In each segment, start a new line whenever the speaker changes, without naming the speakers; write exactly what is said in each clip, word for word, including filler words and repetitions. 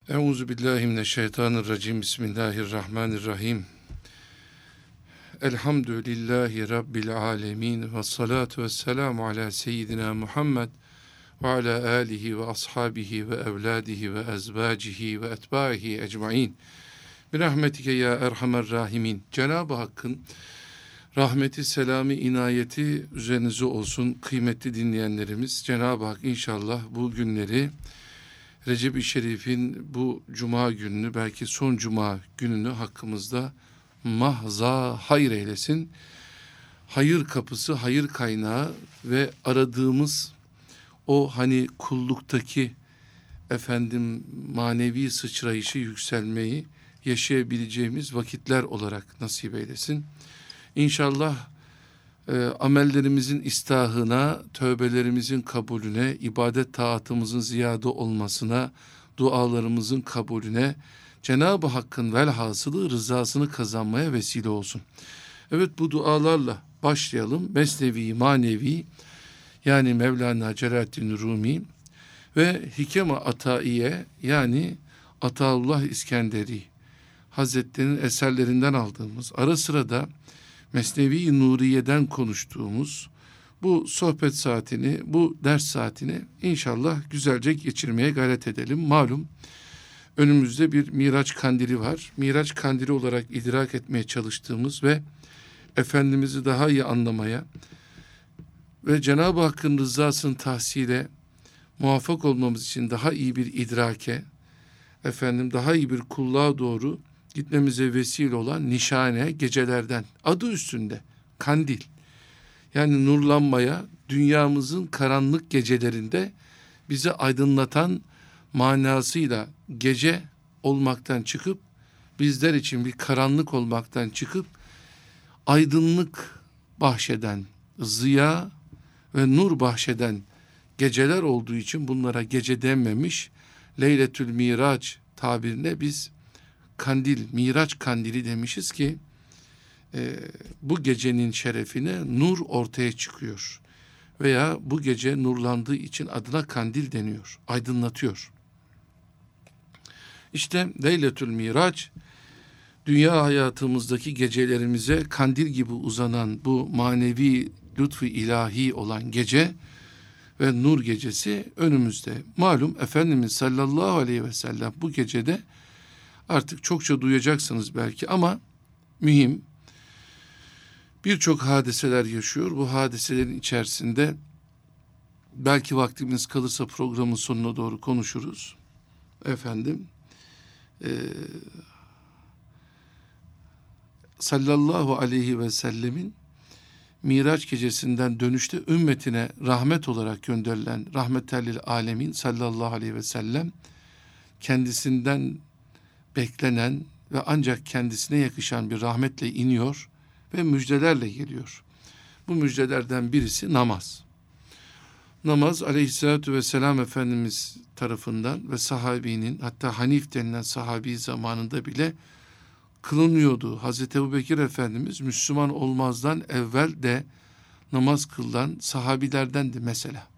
Euzu billahi mineşşeytanirracim. Bismillahirrahmanirrahim. Elhamdülillahi rabbil alamin ve salatu vesselamu ala seyyidina Muhammed ve ala alihi ve ashabihi ve evladihi ve ezvacihi ve etbaihi ecmaîn. Bir rahmetike ya erhamer rahimin. Cenab-ı Hakk'ın rahmeti, selamı, inayeti üzerinize olsun kıymetli dinleyenlerimiz. Cenab-ı Hak inşallah bu günleri, Recep-i Şerif'in bu cuma gününü, belki son cuma gününü hakkımızda mahza hayır eylesin. Hayır kapısı, hayır kaynağı ve aradığımız o hani kulluktaki efendim manevi sıçrayışı, yükselmeyi yaşayabileceğimiz vakitler olarak nasip eylesin. İnşallah e, amellerimizin istahına, tövbelerimizin kabulüne, ibadet taatımızın ziyade olmasına, dualarımızın kabulüne, Cenab-ı Hakk'ın velhasılı rızasını kazanmaya vesile olsun. Evet, bu dualarla başlayalım. Mesnevi, manevi, yani Mevlana Celaleddin Rumi ve Hikem-i Ataiye, yani Ataullah İskenderi Hazretleri'nin eserlerinden aldığımız, ara sıra da Mesnevi Nuriye'den konuştuğumuz bu sohbet saatini, bu ders saatini inşallah güzelce geçirmeye gayret edelim. Malum önümüzde bir Miraç kandili var. Miraç kandili olarak idrak etmeye çalıştığımız ve Efendimiz'i daha iyi anlamaya ve Cenab-ı Hakk'ın rızasını tahsile muvaffak olmamız için daha iyi bir idrake, efendim daha iyi bir kulluğa doğru gitmemize vesile olan nişane gecelerden, adı üstünde kandil, yani nurlanmaya, dünyamızın karanlık gecelerinde bizi aydınlatan manasıyla gece olmaktan çıkıp, bizler için bir karanlık olmaktan çıkıp aydınlık bahşeden, ziya ve nur bahşeden geceler olduğu için bunlara gece denmemiş. Leyletül Miraç tabirine biz kandil, Miraç kandili demişiz ki e, bu gecenin şerefine nur ortaya çıkıyor. Veya bu gece nurlandığı için adına kandil deniyor, aydınlatıyor. İşte Leyletül Miraç, dünya hayatımızdaki gecelerimize kandil gibi uzanan bu manevi lütfu ilahi olan gece ve nur gecesi önümüzde. Malum Efendimiz sallallahu aleyhi ve sellem bu gecede, artık çokça duyacaksınız belki ama mühim, birçok hadiseler yaşıyor. Bu hadiselerin içerisinde belki vaktimiz kalırsa programın sonuna doğru konuşuruz. Efendim e, sallallahu aleyhi ve sellemin Miraç gecesinden dönüşte ümmetine rahmet olarak gönderilen rahmetellil alemin sallallahu aleyhi ve sellem, kendisinden beklenen ve ancak kendisine yakışan bir rahmetle iniyor ve müjdelerle geliyor. Bu müjdelerden birisi namaz. Namaz aleyhissalatü vesselam Efendimiz tarafından ve sahabinin, hatta Hanif denilen sahabi zamanında bile kılınıyordu. Hazreti Ebubekir Efendimiz Müslüman olmazdan evvel de namaz kılan sahabilerdendi mesela.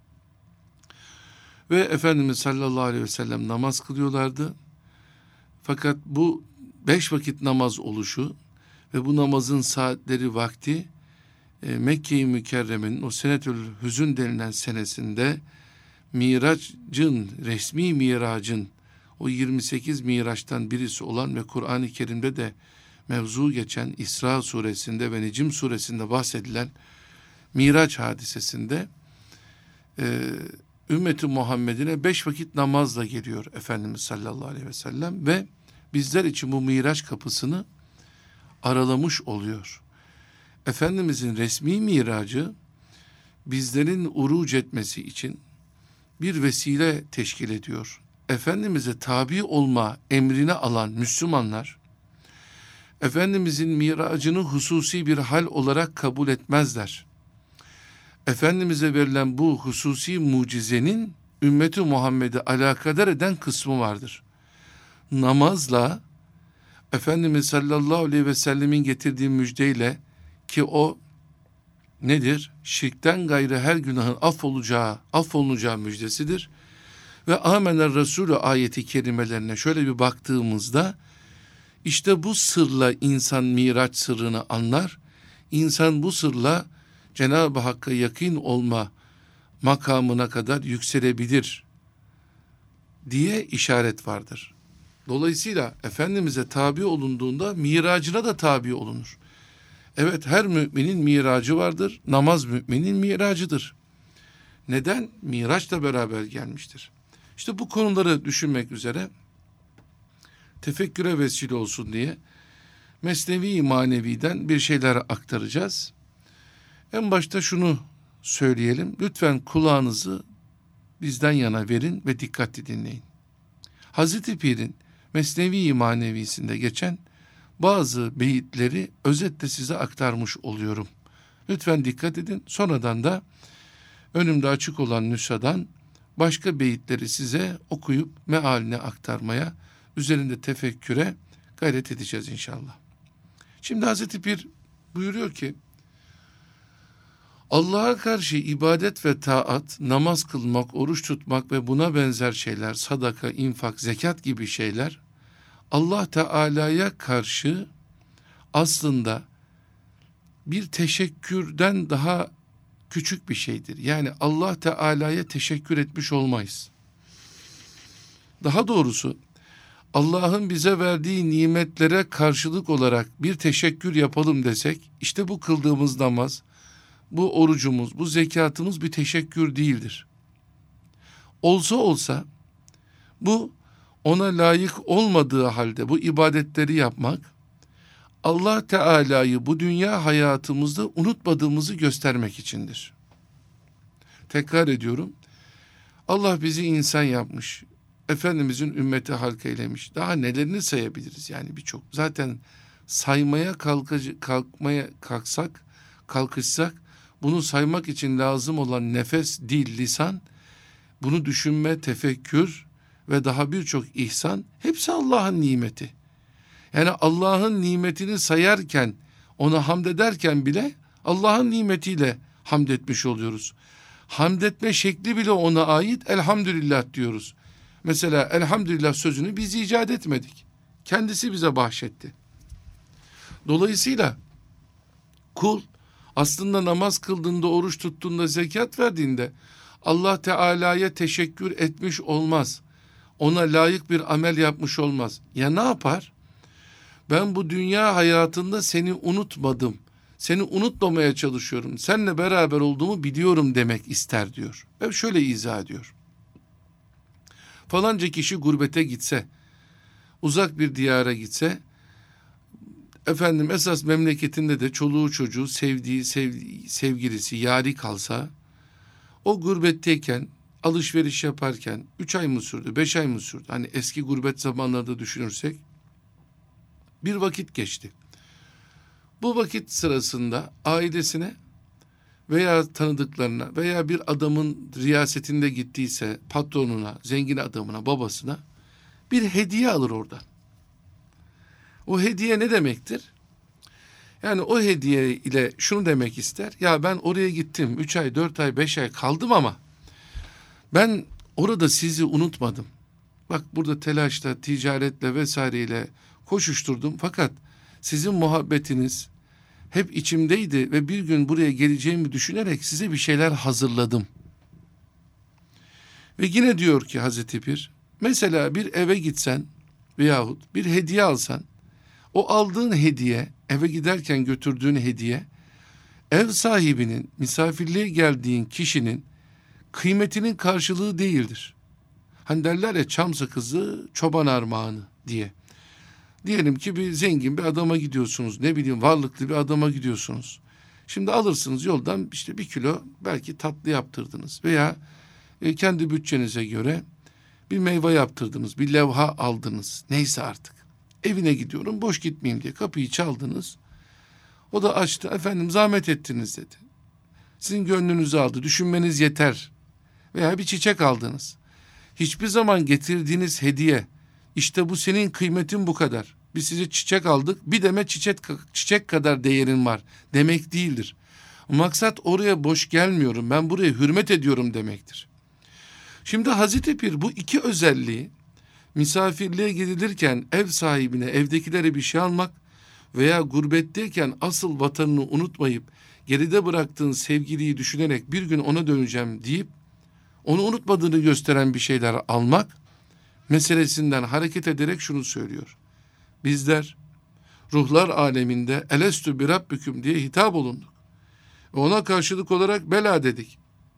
Ve Efendimiz sallallahu aleyhi ve sellem namaz kılıyorlardı. Fakat bu beş vakit namaz oluşu ve bu namazın saatleri, vakti e, Mekke-i Mükerreme'nin o senetül hüzün denilen senesinde Miraç'ın, resmi Miraç'ın, o yirmi sekiz Miraç'tan birisi olan ve Kur'an-ı Kerim'de de mevzu geçen İsra suresinde ve Necim suresinde bahsedilen Miraç hadisesinde e, ümmeti Muhammed'ine beş vakit namazla geliyor Efendimiz sallallahu aleyhi ve sellem ve bizler için bu Miraç kapısını aralamış oluyor. Efendimizin resmi miracı bizlerin uruc etmesi için bir vesile teşkil ediyor. Efendimiz'e tabi olma emrini alan Müslümanlar, Efendimizin miracını hususi bir hal olarak kabul etmezler. Efendimiz'e verilen bu hususi mucizenin ümmeti Muhammed'i alakadar eden kısmı vardır. Namazla Efendimiz sallallahu aleyhi ve sellemin getirdiği müjdeyle, ki o nedir? Şirkten gayrı her günahın affolacağı, affolunacağı müjdesidir. ve amener Resulü ayeti kerimelerine şöyle bir baktığımızda, işte bu sırla insan Miraç sırrını anlar. İnsan bu sırla Cenab-ı Hakk'a yakın olma makamına kadar yükselebilir diye işaret vardır. Dolayısıyla Efendimiz'e tabi olunduğunda miracına da tabi olunur. Evet, her müminin miracı vardır. Namaz müminin miracıdır. Neden? Miraçla beraber gelmiştir. İşte bu konuları düşünmek üzere tefekküre vesile olsun diye Mesnevi Manevi'den bir şeyler aktaracağız. En başta şunu söyleyelim. Lütfen kulağınızı bizden yana verin ve dikkatli dinleyin. Hazreti Pir'in Mesnevi Manevi'sinde geçen bazı beyitleri özetle size aktarmış oluyorum. Lütfen dikkat edin. Sonradan da önümde açık olan nüshadan başka beyitleri size okuyup mealine aktarmaya, üzerinde tefekküre gayret edeceğiz inşallah. Şimdi Hazreti Pir buyuruyor ki, Allah'a karşı ibadet ve taat, namaz kılmak, oruç tutmak ve buna benzer şeyler, sadaka, infak, zekat gibi şeyler, Allah Teala'ya karşı aslında bir teşekkürden daha küçük bir şeydir. Yani Allah Teala'ya teşekkür etmiş olmayız. Daha doğrusu Allah'ın bize verdiği nimetlere karşılık olarak bir teşekkür yapalım desek, işte bu kıldığımız namaz, bu orucumuz, bu zekatımız bir teşekkür değildir. Olsa olsa bu ona layık olmadığı halde bu ibadetleri yapmak, Allah Teala'yı bu dünya hayatımızda unutmadığımızı göstermek içindir. Tekrar ediyorum, Allah bizi insan yapmış, Efendimizin ümmeti halk eylemiş. Daha nelerini sayabiliriz yani birçok. Zaten saymaya kalkacı, kalkmaya kalksak, kalkışsak, bunu saymak için lazım olan nefes, dil, lisan, bunu düşünme, tefekkür ve daha birçok ihsan, hepsi Allah'ın nimeti. Yani Allah'ın nimetini sayarken, ona hamd ederken bile Allah'ın nimetiyle hamd etmiş oluyoruz. Hamd etme şekli bile ona ait, elhamdülillah diyoruz. Mesela elhamdülillah sözünü biz icat etmedik. Kendisi bize bahşetti. Dolayısıyla kul aslında namaz kıldığında, oruç tuttuğunda, zekat verdiğinde Allah Teala'ya teşekkür etmiş olmaz. Ona layık bir amel yapmış olmaz. Ya ne yapar? Ben bu dünya hayatında seni unutmadım. Seni unutmamaya çalışıyorum. Seninle beraber olduğumu biliyorum demek ister diyor. Ve şöyle izah ediyor. Falanca kişi gurbete gitse, uzak bir diyara gitse, efendim esas memleketinde de çoluğu çocuğu, sevdiği, sevdiği sevgilisi, yari kalsa, o gurbetteyken, alışveriş yaparken üç ay mı sürdü, beş ay mı sürdü? Hani eski gurbet zamanlarda düşünürsek, bir vakit geçti. Bu vakit sırasında ailesine veya tanıdıklarına veya bir adamın riyasetinde gittiyse patronuna, zengin adamına, babasına bir hediye alır oradan. O hediye ne demektir? Yani o hediye ile şunu demek ister. Ya ben oraya gittim, üç ay, dört ay, beş ay kaldım ama ben orada sizi unutmadım. Bak burada telaşla, ticaretle vesaireyle koşuşturdum fakat sizin muhabbetiniz hep içimdeydi ve bir gün buraya geleceğimi düşünerek size bir şeyler hazırladım. Ve yine diyor ki Hazreti Pir, mesela bir eve gitsen veyahut bir hediye alsan, o aldığın hediye, eve giderken götürdüğün hediye, ev sahibinin, misafirliğe geldiğin kişinin kıymetinin karşılığı değildir. Hani derler ya çam sakızı çoban armağanı diye. Diyelim ki bir zengin bir adama gidiyorsunuz, ne bileyim varlıklı bir adama gidiyorsunuz. Şimdi alırsınız yoldan işte bir kilo belki tatlı yaptırdınız veya e, kendi bütçenize göre bir meyve yaptırdınız, bir levha aldınız, neyse artık. Evine gidiyorum, boş gitmeyeyim diye kapıyı çaldınız. O da açtı, efendim zahmet ettiniz dedi. Sizin gönlünüzü aldı, düşünmeniz yeter. Veya bir çiçek aldınız. Hiçbir zaman getirdiğiniz hediye, işte bu senin kıymetin bu kadar. Biz size çiçek aldık, bir demet çiçek, çiçek kadar değerin var demek değildir. Maksat oraya boş gelmiyorum, ben buraya hürmet ediyorum demektir. Şimdi Hazreti Pir bu iki özelliği, misafirliğe gidilirken ev sahibine, evdekilere bir şey almak veya gurbetteyken asıl vatanını unutmayıp geride bıraktığın sevgiliyi düşünerek bir gün ona döneceğim deyip onu unutmadığını gösteren bir şeyler almak meselesinden hareket ederek şunu söylüyor. Bizler ruhlar aleminde elestü bi rabbüküm diye hitap olunduk. Ve ona karşılık olarak bela dedik.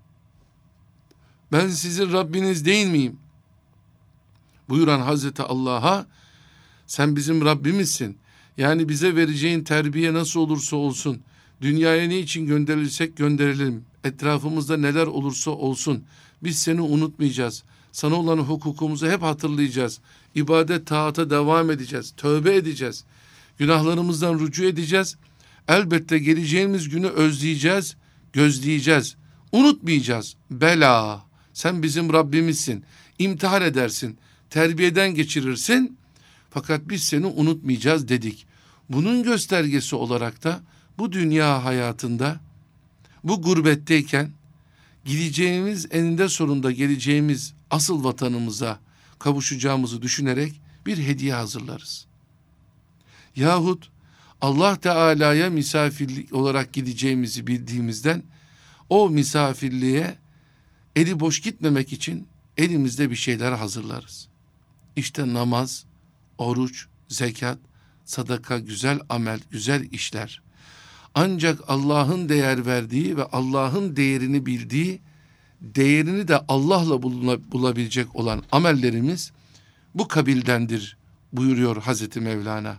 Ben sizin Rabbiniz değil miyim? Buyuran Hazreti Allah'a sen bizim Rabbimizsin. Yani bize vereceğin terbiye nasıl olursa olsun, dünyaya ne için gönderilirsek gönderelim, etrafımızda neler olursa olsun, biz seni unutmayacağız. Sana olan hukukumuzu hep hatırlayacağız. İbadet, taata devam edeceğiz. Tövbe edeceğiz. Günahlarımızdan rücu edeceğiz. Elbette geleceğimiz günü özleyeceğiz, gözleyeceğiz. Unutmayacağız. Bela, sen bizim Rabbimizsin. İmtihan edersin, terbiyeden geçirirsin. Fakat biz seni unutmayacağız dedik. Bunun göstergesi olarak da bu dünya hayatında, bu gurbetteyken gideceğimiz, eninde sonunda geleceğimiz asıl vatanımıza kavuşacağımızı düşünerek bir hediye hazırlarız. Yahut Allah Teala'ya misafirlik olarak gideceğimizi bildiğimizden o misafirliğe eli boş gitmemek için elimizde bir şeyler hazırlarız. İşte namaz, oruç, zekat, sadaka, güzel amel, güzel işler. Ancak Allah'ın değer verdiği ve Allah'ın değerini bildiği, değerini de Allah'la bulabilecek olan amellerimiz bu kabildendir buyuruyor Hazreti Mevlana.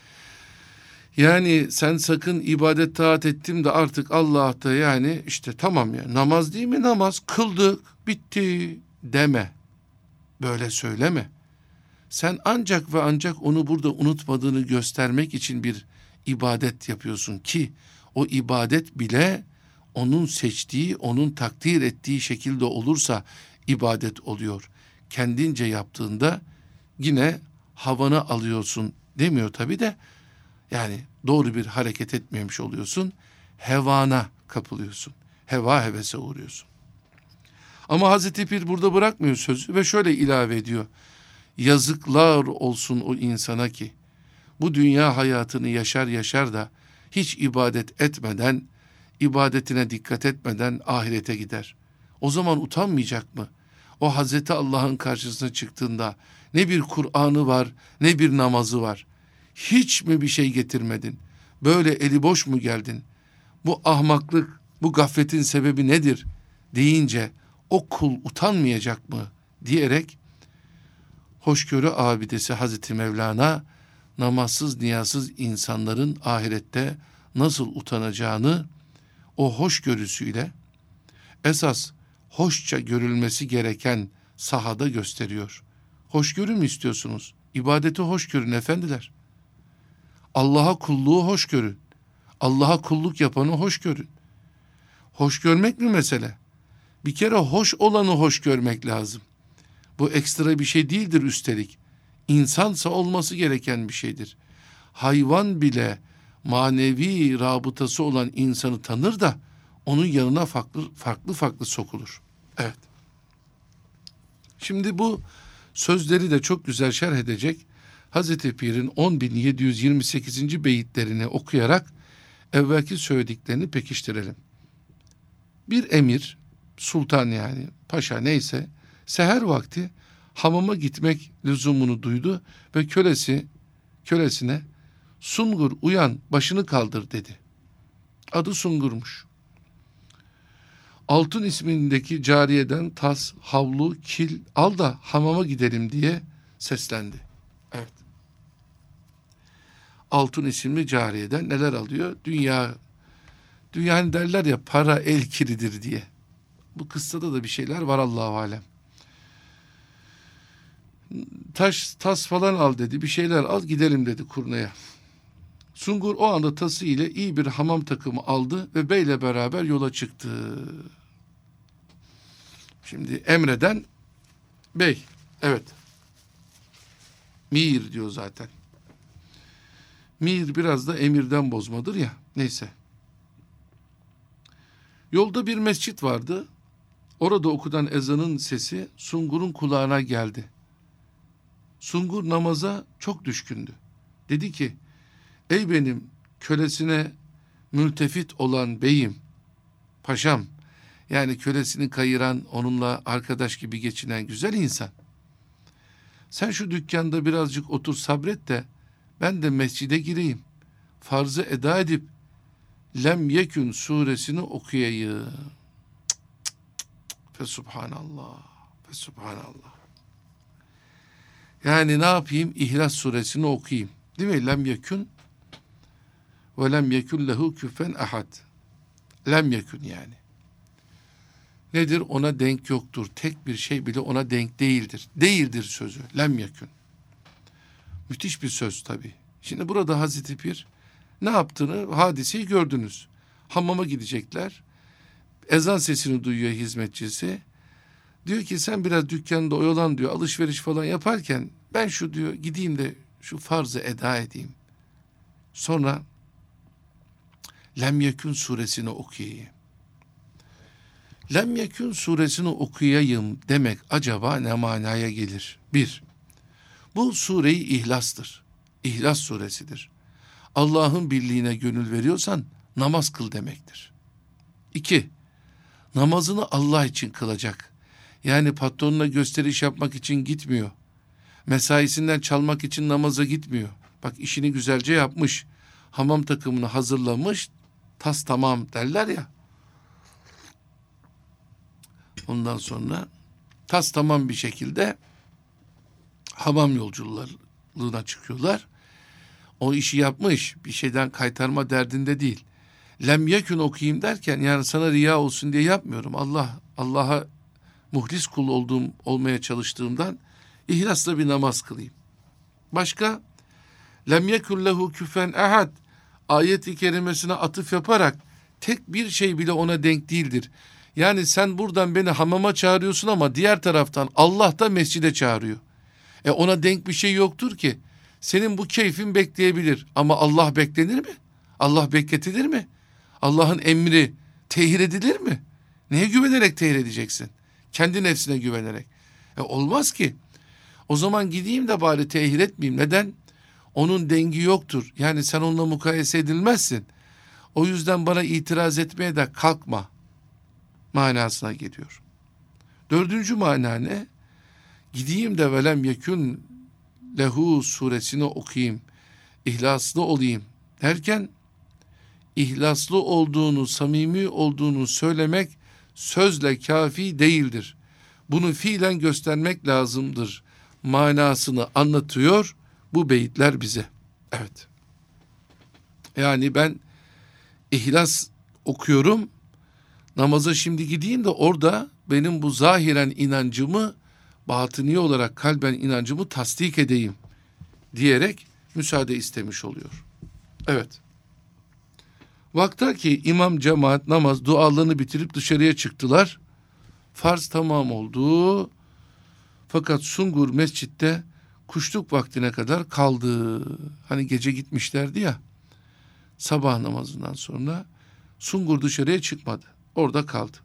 Yani sen sakın ibadet taat ettim de artık Allah'ta yani işte tamam ya namaz değil mi namaz kıldık bitti deme. Böyle söyleme. Sen ancak ve ancak onu burada unutmadığını göstermek için bir ibadet yapıyorsun ki o ibadet bile onun seçtiği, onun takdir ettiği şekilde olursa ibadet oluyor. Kendince yaptığında yine havanı alıyorsun demiyor tabii de yani doğru bir hareket etmemiş oluyorsun. Hevana kapılıyorsun. Heva hevese uğruyorsun. Ama Hazreti Pir burada bırakmıyor sözü ve şöyle ilave ediyor. Yazıklar olsun o insana ki bu dünya hayatını yaşar yaşar da hiç ibadet etmeden, ibadetine dikkat etmeden ahirete gider. O zaman utanmayacak mı? O Hazreti Allah'ın karşısına çıktığında ne bir Kur'an'ı var, ne bir namazı var. Hiç mi bir şey getirmedin? Böyle eli boş mu geldin? Bu ahmaklık, bu gafletin sebebi nedir? Deyince o kul utanmayacak mı? Diyerek hoşgörü abidesi Hazreti Mevlana namazsız niyazsız insanların ahirette nasıl utanacağını o hoşgörüsüyle esas hoşça görülmesi gereken sahada gösteriyor. Hoşgörü mü istiyorsunuz? İbadeti hoş görün efendiler. Allah'a kulluğu hoş görün. Allah'a kulluk yapanı hoş görün. Hoş görmek mi mesele? Bir kere hoş olanı hoş görmek lazım. Bu ekstra bir şey değildir üstelik. İnsansa olması gereken bir şeydir. Hayvan bile manevi rabıtası olan insanı tanır da onun yanına farklı farklı farklı sokulur. Evet. Şimdi bu sözleri de çok güzel şerh edecek Hazreti Pir'in on bin yedi yüz yirmi sekizinci beyitlerini okuyarak evvelki söylediklerini pekiştirelim. Bir emir, sultan yani paşa neyse seher vakti hamama gitmek lüzumunu duydu ve kölesi kölesine Sungur uyan başını kaldır dedi. Adı Sungur'muş. Altın ismindeki cariyeden tas, havlu, kil al da hamama gidelim diye seslendi. Evet. Altın isimli cariyeden neler alıyor? Dünya, dünya derler ya para el kiridir diye. Bu kıssada da bir şeyler var Allahu alem. Taş, tas falan al dedi. Bir şeyler al gidelim dedi kurnaya. Sungur o anda tası ile iyi bir hamam takımı aldı ve beyle beraber yola çıktı. Şimdi emreden bey. Evet. Mir diyor zaten. Mir biraz da emirden bozmadır ya. Neyse. Yolda bir mescit vardı. Orada okunan ezanın sesi Sungur'un kulağına geldi. Sungur namaza çok düşkündü. Dedi ki, ey benim kölesine mültefit olan beyim, paşam, yani kölesini kayıran, onunla arkadaş gibi geçinen güzel insan. Sen şu dükkanda birazcık otur, sabret de ben de mescide gireyim. Farzı eda edip Lem Yekün suresini okuyayım. Fesubhanallah. Fesubhanallah. Yani ne yapayım? İhlas suresini okuyayım. Değil mi? Lem Yekün ve lem yekun lehu küfen ahad. Lem yekun yani. Nedir? Ona denk yoktur. Tek bir şey bile ona denk değildir. Değildir sözü. Lem yekun. Müthiş bir söz tabii. Şimdi burada Hazreti Pir ne yaptığını, hadiseyi gördünüz. Hamama gidecekler. Ezan sesini duyuyor hizmetçisi. Diyor ki sen biraz dükkanda oyalan diyor. Alışveriş falan yaparken ben şu diyor gideyim de şu farzı eda edeyim. Sonra Lem Yekun suresini okuyayım. Lem Yekun suresini okuyayım demek acaba ne manaya gelir? Bir, bu sureyi İhlas'tır. İhlas suresidir. Allah'ın birliğine gönül veriyorsan namaz kıl demektir. İki, namazını Allah için kılacak. Yani patronuna gösteriş yapmak için gitmiyor. Mesaisinden çalmak için namaza gitmiyor. Bak işini güzelce yapmış. Hamam takımını hazırlamış. Tas tamam derler ya. Ondan sonra tas tamam bir şekilde hamam yolculuğuna çıkıyorlar. O işi yapmış. Bir şeyden kaytarma derdinde değil. Lem yekün okuyayım derken yani sana riya olsun diye yapmıyorum. Allah Allah'a muhlis kul olduğum olmaya çalıştığımdan ihlasla bir namaz kılayım. Başka lem yekun lehu küfen ahad ayet-i kerimesine atıf yaparak tek bir şey bile ona denk değildir. Yani sen buradan beni hamama çağırıyorsun ama diğer taraftan Allah da mescide çağırıyor. E ona denk bir şey yoktur ki. Senin bu keyfin bekleyebilir ama Allah beklenir mi? Allah bekletilir mi? Allah'ın emri tehir edilir mi? Neye güvenerek tehir edeceksin? Kendi nefsine güvenerek. E olmaz ki. O zaman gideyim de bari tehir etmeyeyim. Neden? Onun dengi yoktur. Yani sen onunla mukayese edilmezsin. O yüzden bana itiraz etmeye de kalkma manasına geliyor. Dördüncü mana ne? Gideyim de velem yekün lehu suresini okuyayım. İhlaslı olayım derken ihlaslı olduğunu, samimi olduğunu söylemek sözle kafi değildir. Bunu fiilen göstermek lazımdır. Manasını anlatıyor bu beyitler bize. Evet. Yani ben ihlas okuyorum. Namaza şimdi gideyim de orada benim bu zahiren inancımı batıni olarak kalben inancımı tasdik edeyim diyerek müsaade istemiş oluyor. Evet. Vaktaki imam cemaat namaz dualarını bitirip dışarıya çıktılar. Farz tamam oldu. Fakat Sungur mescitte kuşluk vaktine kadar kaldı. Hani gece gitmişlerdi ya. Sabah namazından sonra Sungur dışarıya çıkmadı. Orada kaldı.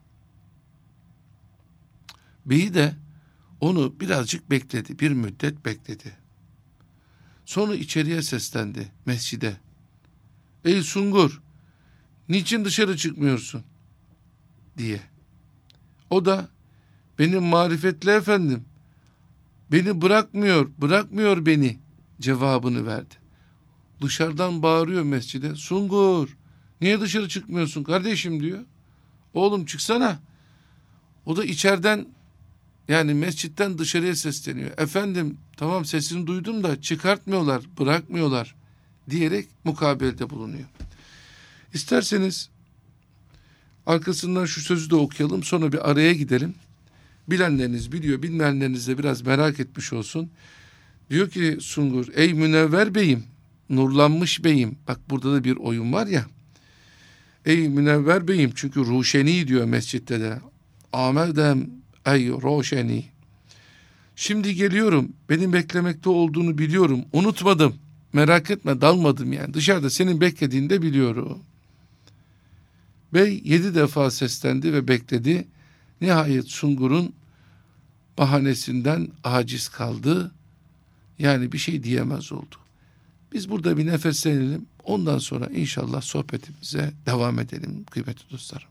Beyi de onu birazcık bekledi. Bir müddet bekledi. Sonra içeriye seslendi mescide. Ey Sungur, niçin dışarı çıkmıyorsun? Diye. O da benim marifetli efendim, beni bırakmıyor, bırakmıyor beni cevabını verdi. Dışarıdan bağırıyor mescide. Sungur, niye dışarı çıkmıyorsun kardeşim diyor. Oğlum çıksana. O da içeriden yani mescitten dışarıya sesleniyor. Efendim tamam sesini duydum da çıkartmıyorlar, bırakmıyorlar diyerek mukabelede bulunuyor. İsterseniz arkasından şu sözü de okuyalım, sonra bir araya gidelim. Bilenleriniz biliyor, bilmeyenleriniz de biraz merak etmiş olsun. Diyor ki Sungur, ey münevver beyim, nurlanmış beyim. Bak burada da bir oyun var ya. Ey münevver beyim, çünkü Ruşeni diyor mescitte de. Amedem ey Ruşeni. Şimdi geliyorum, benim beklemekte olduğunu biliyorum, unutmadım. Merak etme, dalmadım yani. Dışarıda senin beklediğini de biliyorum. Bey yedi defa seslendi ve bekledi. Nihayet Sungur'un bahanesinden aciz kaldı. Yani bir şey diyemez oldu. Biz burada bir nefeslenelim. Ondan sonra inşallah sohbetimize devam edelim kıymetli dostlarım.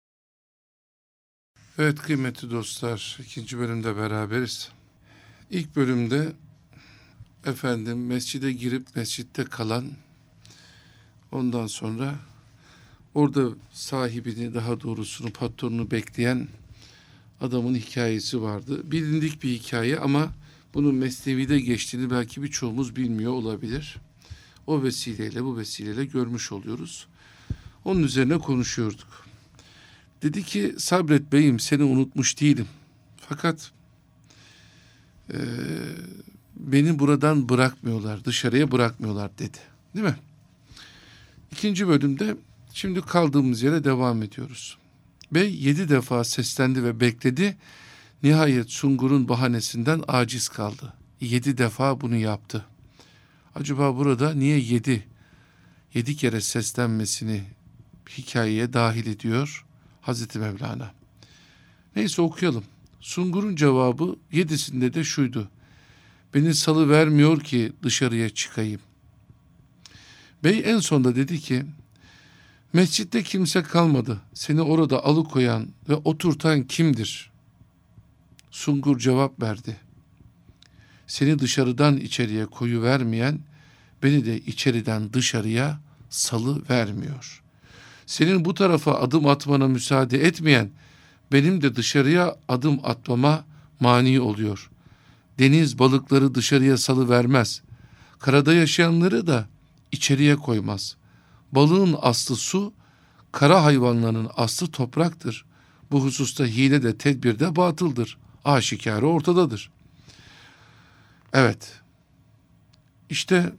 Evet kıymetli dostlar, ikinci bölümde beraberiz. İlk bölümde efendim mescide girip mescitte kalan, ondan sonra orada sahibini, daha doğrusunu patronunu bekleyen adamın hikayesi vardı. Bilindik bir hikaye ama bunun Mesnevi'de geçtiğini belki birçoğumuz bilmiyor olabilir. O vesileyle, bu vesileyle görmüş oluyoruz. Onun üzerine konuşuyorduk. Dedi ki, sabret beyim, seni unutmuş değilim. Fakat e, beni buradan bırakmıyorlar, dışarıya bırakmıyorlar dedi. Değil mi? İkinci bölümde şimdi kaldığımız yere devam ediyoruz. Bey yedi defa seslendi ve bekledi. Nihayet Sungur'un bahanesinden aciz kaldı. Yedi defa bunu yaptı. Acaba burada niye yedi? Yedi kere seslenmesini hikayeye dahil ediyor Hazreti Mevlana. Neyse okuyalım. Sungur'un cevabı yedisinde de şuydu. Beni salıvermiyor ki dışarıya çıkayım. Bey en sonunda dedi ki, mescitte kimse kalmadı. Seni orada alıkoyan ve oturtan kimdir? Sungur cevap verdi. Seni dışarıdan içeriye koyuvermeyen, beni de içeriden dışarıya salı vermiyor. Senin bu tarafa adım atmana müsaade etmeyen, benim de dışarıya adım atmama mani oluyor. Deniz balıkları dışarıya salı vermez. Karada yaşayanları da içeriye koymaz. Balığın aslı su, kara hayvanların aslı topraktır. Bu hususta hile de tedbir de batıldır. Aşikarı ortadadır. Evet. İşte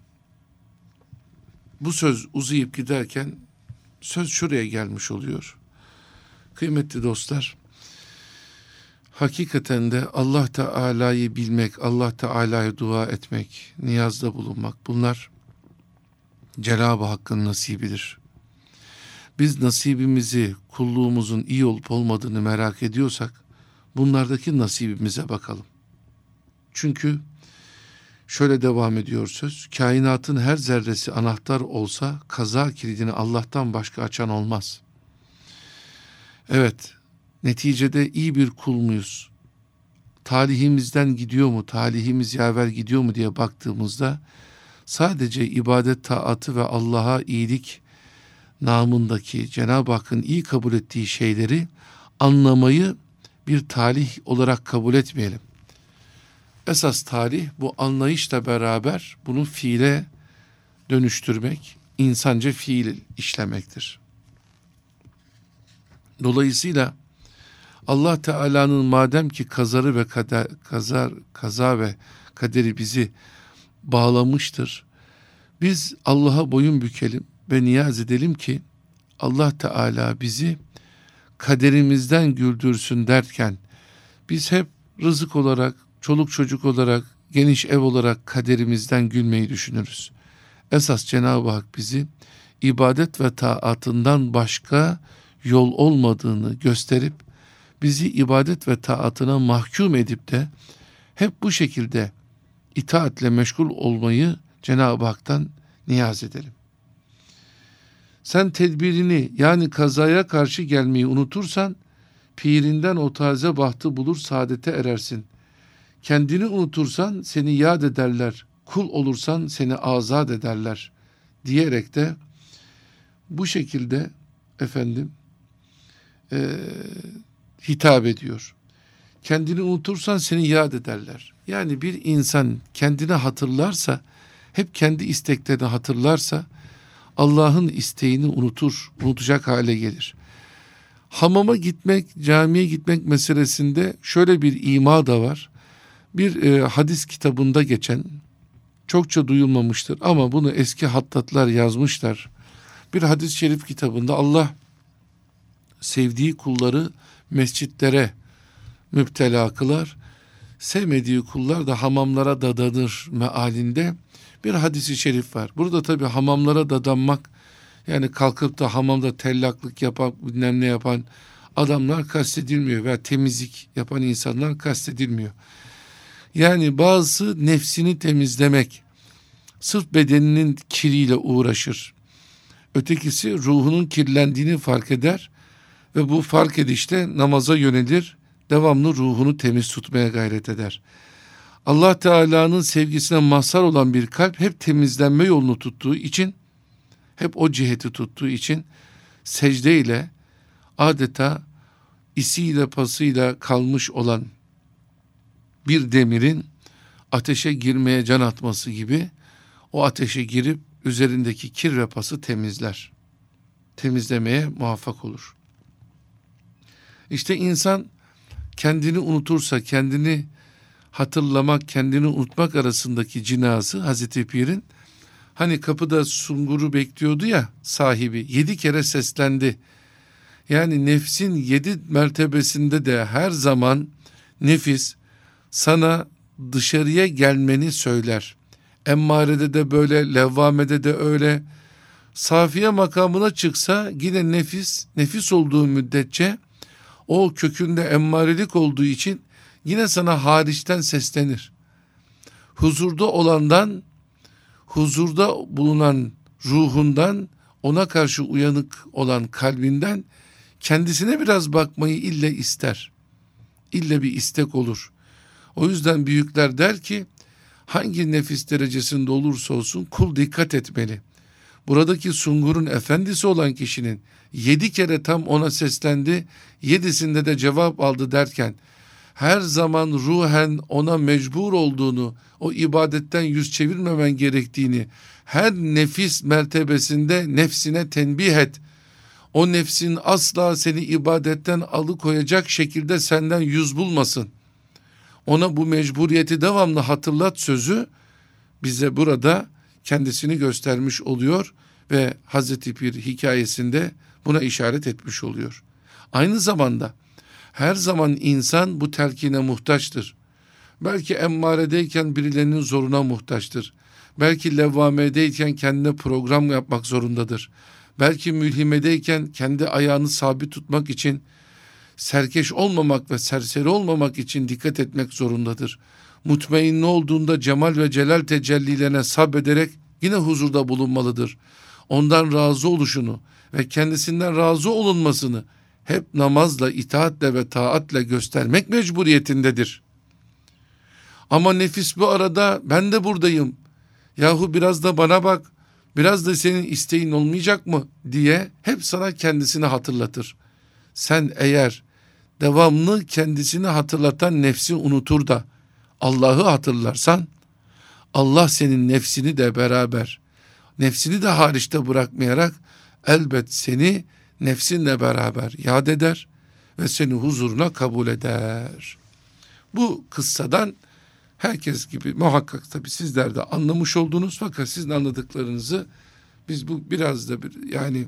bu söz uzayıp giderken söz şuraya gelmiş oluyor. Kıymetli dostlar, hakikaten de Allah Teala'yı bilmek, Allah Teala'ya dua etmek, niyazda bulunmak, bunlar Cenab-ı Hakk'ın nasibidir. Biz nasibimizi, kulluğumuzun iyi olup olmadığını merak ediyorsak, bunlardaki nasibimize bakalım. Çünkü şöyle devam ediyor söz, kainatın her zerresi anahtar olsa, kaza kilidini Allah'tan başka açan olmaz. Evet, neticede iyi bir kul muyuz? Talihimizden gidiyor mu, talihimiz yaver gidiyor mu diye baktığımızda, sadece ibadet, taatı ve Allah'a iyilik namındaki Cenab-ı Hakk'ın iyi kabul ettiği şeyleri anlamayı bir talih olarak kabul etmeyelim. Esas talih bu anlayışla beraber bunu fiile dönüştürmek, insanca fiil işlemektir. Dolayısıyla Allah Teala'nın madem ki kazarı ve kader, kazar, kaza ve kaderi bizi bağlamıştır, biz Allah'a boyun bükelim ve niyaz edelim ki Allah Teala bizi kaderimizden güldürsün derken biz hep rızık olarak, çoluk çocuk olarak, geniş ev olarak kaderimizden gülmeyi düşünürüz. Esas Cenab-ı Hak bizi ibadet ve taatından başka yol olmadığını gösterip bizi ibadet ve taatına mahkum edip de hep bu şekilde itaatle meşgul olmayı Cenab-ı Hak'tan niyaz edelim. Sen tedbirini yani kazaya karşı gelmeyi unutursan pirinden o taze bahtı bulur saadete erersin. Kendini unutursan seni yad ederler, kul olursan seni azat ederler diyerek de bu şekilde efendim e, hitap ediyor. Kendini unutursan seni yad ederler. Yani bir insan kendini hatırlarsa, hep kendi isteklerini hatırlarsa Allah'ın isteğini unutur, unutacak hale gelir. Hamama gitmek, camiye gitmek meselesinde şöyle bir ima da var. Bir e, hadis kitabında geçen, çokça duyulmamıştır ama bunu eski hattatlar yazmışlar. Bir hadis-i şerif kitabında Allah sevdiği kulları mescitlere müptela kılar, sevmediği kullar da hamamlara dadanır mealinde bir hadis-i şerif var. Burada tabii hamamlara dadanmak, yani kalkıp da hamamda tellaklık yapan, bilmem ne yapan adamlar kastedilmiyor veya temizlik yapan insanlar kastedilmiyor. Yani bazısı nefsini temizlemek, sırf bedeninin kiriyle uğraşır. Ötekisi ruhunun kirlendiğini fark eder ve bu fark edişte namaza yönelir, devamlı ruhunu temiz tutmaya gayret eder. Allah Teala'nın sevgisine mazhar olan bir kalp hep temizlenme yolunu tuttuğu için, hep o ciheti tuttuğu için secde ile adeta isiyle pasıyla kalmış olan bir demirin ateşe girmeye can atması gibi o ateşe girip üzerindeki kir ve pası temizler. Temizlemeye muvaffak olur. İşte insan kendini unutursa, kendini hatırlamak, kendini unutmak arasındaki cinası Hazreti Pir'in, hani kapıda sunguru bekliyordu ya sahibi, yedi kere seslendi. Yani nefsin yedi mertebesinde de her zaman nefis sana dışarıya gelmeni söyler. Emmarede de böyle, levvamede de öyle. Safiye makamına çıksa yine nefis, nefis olduğu müddetçe o kökünde emmarelik olduğu için yine sana hariçten seslenir. Huzurda olandan, huzurda bulunan ruhundan, ona karşı uyanık olan kalbinden kendisine biraz bakmayı ille ister. İlle bir istek olur. O yüzden büyükler der ki, hangi nefis derecesinde olursa olsun kul dikkat etmeli. Buradaki sungurun efendisi olan kişinin yedi kere tam ona seslendi, yedisinde de cevap aldı derken, her zaman ruhen ona mecbur olduğunu, o ibadetten yüz çevirmemen gerektiğini, her nefis mertebesinde nefsine tenbih et. O nefsin asla seni ibadetten alıkoyacak şekilde senden yüz bulmasın. Ona bu mecburiyeti devamlı hatırlat sözü bize burada kendisini göstermiş oluyor ve Hazreti Pir hikayesinde buna işaret etmiş oluyor. Aynı zamanda her zaman insan bu telkine muhtaçtır. Belki emmaredeyken birilerinin zoruna muhtaçtır. Belki levvamedeyken kendine program yapmak zorundadır. Belki mülhimedeyken kendi ayağını sabit tutmak için, serkeş olmamak ve serseri olmamak için dikkat etmek zorundadır. Mutmainne olduğunda cemal ve celal tecellilerine sabrederek yine huzurda bulunmalıdır. Ondan razı oluşunu ve kendisinden razı olunmasını hep namazla, itaatle ve taatle göstermek mecburiyetindedir. Ama nefis bu arada ben de buradayım, yahu biraz da bana bak, biraz da senin isteğin olmayacak mı diye hep sana kendisini hatırlatır. Sen eğer devamlı kendisini hatırlatan nefsi unutur da Allah'ı hatırlarsan, Allah senin nefsini de beraber, nefsini de hariçte bırakmayarak elbet seni nefsinle beraber yad eder ve seni huzuruna kabul eder. Bu kıssadan herkes gibi muhakkak tabii sizler de anlamış oldunuz, fakat sizin anladıklarınızı biz bu biraz da bir yani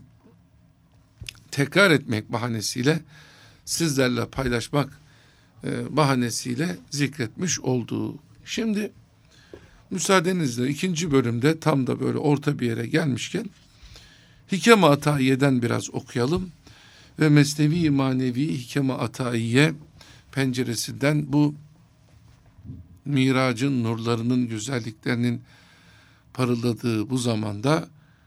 tekrar etmek bahanesiyle, sizlerle paylaşmak e, bahanesiyle zikretmiş olduğu. Şimdi müsaadenizle ikinci bölümde tam da böyle orta bir yere gelmişken Hikem-i Atayiye'den biraz okuyalım ve Mesnevi Manevi Hikem-i Atayiye penceresinden bu miracın nurlarının, güzelliklerinin parıldadığı bu zamanda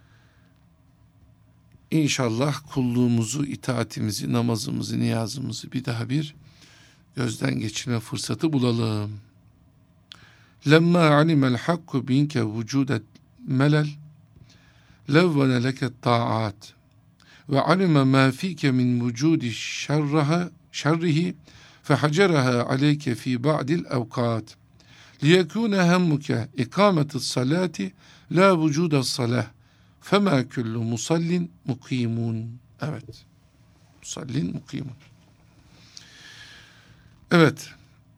İnşallah kulluğumuzu, itaatimizi, namazımızı, niyazımızı bir daha bir gözden geçirme fırsatı bulalım. Lemma alimel hakku binke vücudet melel levvene leket ta'at ve alime ma fike min vücudi şerraha şerrihi fehaceraha aleyke fi ba'dil evkat liyekune hemmuke ikametis salati la vücudes salah فَمَا كُلُّ مُصَلِّنْ مُقِيمٌ. Evet. Musallin mukimun. Evet.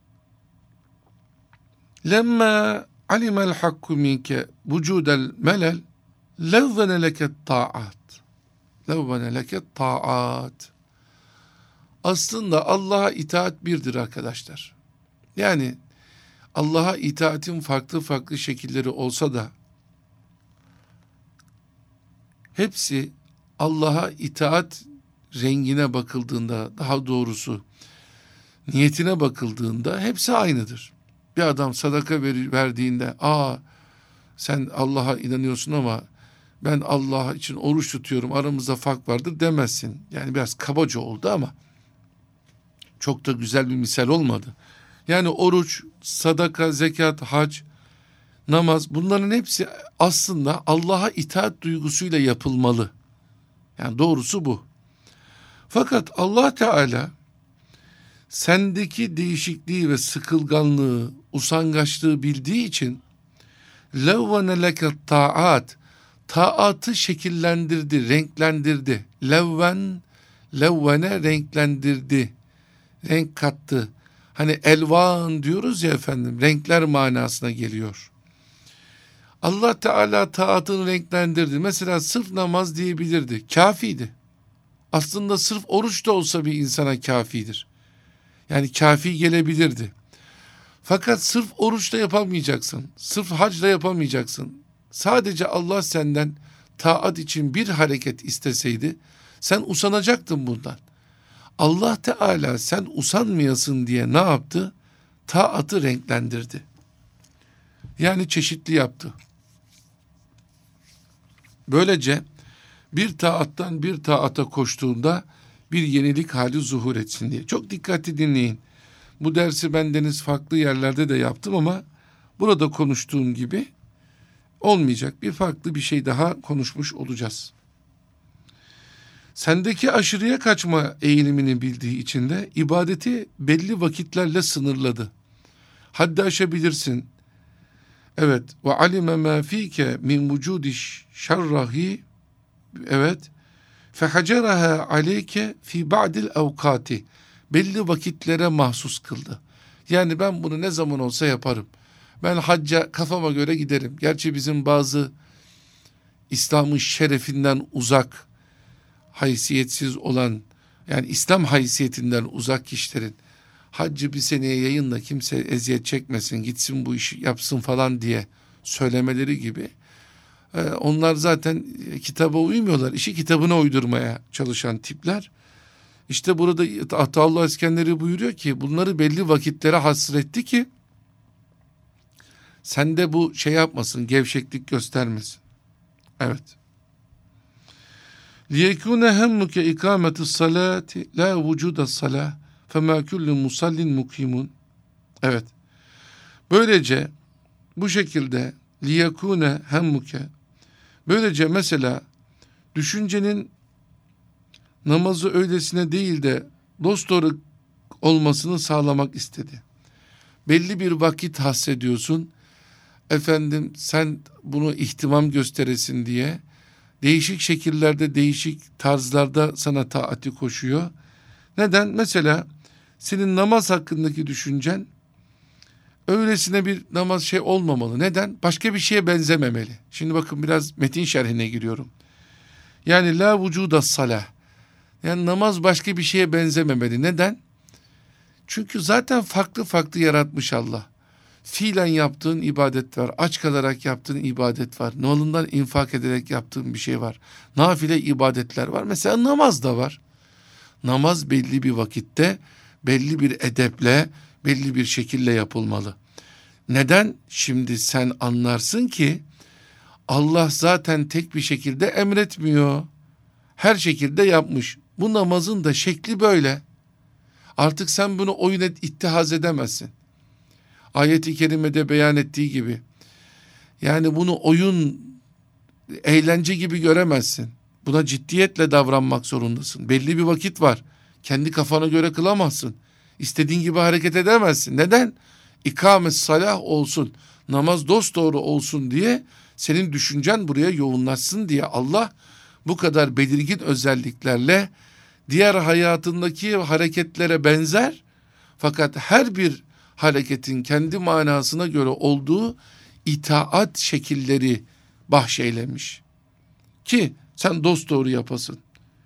Lemma alimel hakku minke vücudel melel levvene leket ta'at. Levvene leket ta'at. Aslında Allah'a itaat birdir arkadaşlar. Yani Allah'a itaatin farklı farklı şekilleri olsa da hepsi Allah'a itaat rengine bakıldığında, daha doğrusu niyetine bakıldığında hepsi aynıdır. Bir adam sadaka ver, verdiğinde, aa sen Allah'a inanıyorsun ama ben Allah için oruç tutuyorum, aramızda fark vardır demezsin. Yani biraz kabaca oldu ama çok da güzel bir misal olmadı. Yani oruç, sadaka, zekat, hac, namaz, bunların hepsi aslında Allah'a itaat duygusuyla yapılmalı. Yani doğrusu bu. Fakat Allah Teala sendeki değişikliği ve sıkılganlığı, usangaçlığı bildiği için levvene leke taat, taatı şekillendirdi, renklendirdi. Levven, levvene renklendirdi, renk kattı. Hani elvan diyoruz ya efendim, renkler manasına geliyor. Allah Teala taatını renklendirdi. Mesela sırf namaz diyebilirdi, kafiydi. Aslında sırf oruç da olsa bir insana kafidir. Yani kafi gelebilirdi. Fakat sırf oruçla yapamayacaksın. Sırf hacla yapamayacaksın. Sadece Allah senden taat için bir hareket isteseydi, sen usanacaktın bundan. Allah Teala sen usanmayasın diye ne yaptı? Taatı renklendirdi. Yani çeşitli yaptı. Böylece bir taattan bir taata koştuğunda bir yenilik hali zuhur etsin diye. Çok dikkatli dinleyin. Bu dersi bendeniz farklı yerlerde de yaptım ama burada konuştuğum gibi olmayacak. Bir farklı bir şey daha konuşmuş olacağız. Sendeki aşırıya kaçma eğilimini bildiği için de ibadeti belli vakitlerle sınırladı. Haddi aşabilirsin. Evet. Ve alime ma fike min vücudi şerrahi. Evet. Fehaceraha aleyke fi ba'dil evkati. Belli vakitlere mahsus kıldı. Yani ben bunu ne zaman olsa yaparım. Ben hacca kafama göre giderim. Gerçi bizim bazı İslam'ın şerefinden uzak, haysiyetsiz olan, yani İslam haysiyetinden uzak kişilerin haccı bir seneye yayınla, kimse eziyet çekmesin, gitsin bu işi yapsın falan diye söylemeleri gibi. Ee, onlar zaten kitaba uymuyorlar. İşi kitabına uydurmaya çalışan tipler. İşte burada Ataullah İskenderi buyuruyor ki bunları belli vakitlere hasretti ki sen de bu şey yapmasın, gevşeklik göstermesin. Evet. لِيَكُونَ هَمُّكَ اِقَامَةِ الصَّلَاةِ لَا وُجُودَ الصَّلَاةِ فَمَا كُلُّ مُصَلٍّ مُقِيمٌ. Evet. Böylece bu şekilde liyekune hemmuke, böylece mesela düşüncenin namazı öylesine değil de dosdoğru olmasını sağlamak istedi. Belli bir vakit hasrediyorsun. Efendim sen bunu ihtimam gösteresin diye değişik şekillerde, değişik tarzlarda sana taati koşuyor. Neden? Mesela senin namaz hakkındaki düşüncen öylesine bir namaz şey olmamalı. Neden? Başka bir şeye benzememeli. Şimdi bakın biraz metin şerhine giriyorum. Yani la vücuda salah. Yani namaz başka bir şeye benzememeli. Neden? Çünkü zaten farklı farklı yaratmış Allah. Fiilen yaptığın ibadet var. Aç kalarak yaptığın ibadet var. Malından infak ederek yaptığın bir şey var. Nafile ibadetler var. Mesela namaz da var. Namaz belli bir vakitte, belli bir edeple, belli bir şekilde yapılmalı. Neden? Şimdi sen anlarsın ki Allah zaten tek bir şekilde emretmiyor. Her şekilde yapmış. Bu namazın da şekli böyle. Artık sen bunu oyun et, ittihaz edemezsin. Ayet-i kerimede beyan ettiği gibi. Yani bunu oyun, eğlence gibi göremezsin. Buna ciddiyetle davranmak zorundasın. Belli bir vakit var. Kendi kafana göre kılamazsın. İstediğin gibi hareket edemezsin. Neden? İkamet salah olsun, namaz dosdoğru olsun diye, senin düşüncen buraya yoğunlaşsın diye Allah bu kadar belirgin özelliklerle diğer hayatındaki hareketlere benzer, fakat her bir hareketin kendi manasına göre olduğu itaat şekilleri bahşeylemiş ki sen dosdoğru yapasın.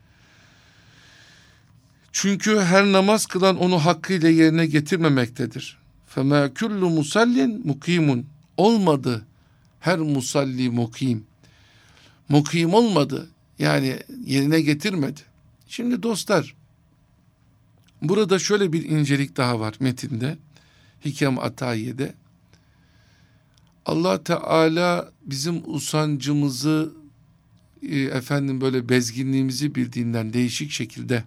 Çünkü her namaz kılan onu hakkıyla yerine getirmemektedir. فَمَا كُلُّ مُسَلِّنْ مُقِيمٌ. Olmadı her musalli mukim. Mukim olmadı, yani yerine getirmedi. Şimdi dostlar, burada şöyle bir incelik daha var metinde, Hikem Atayiye'de. Allah Teala bizim usancımızı, e, efendim böyle bezginliğimizi bildiğinden değişik şekilde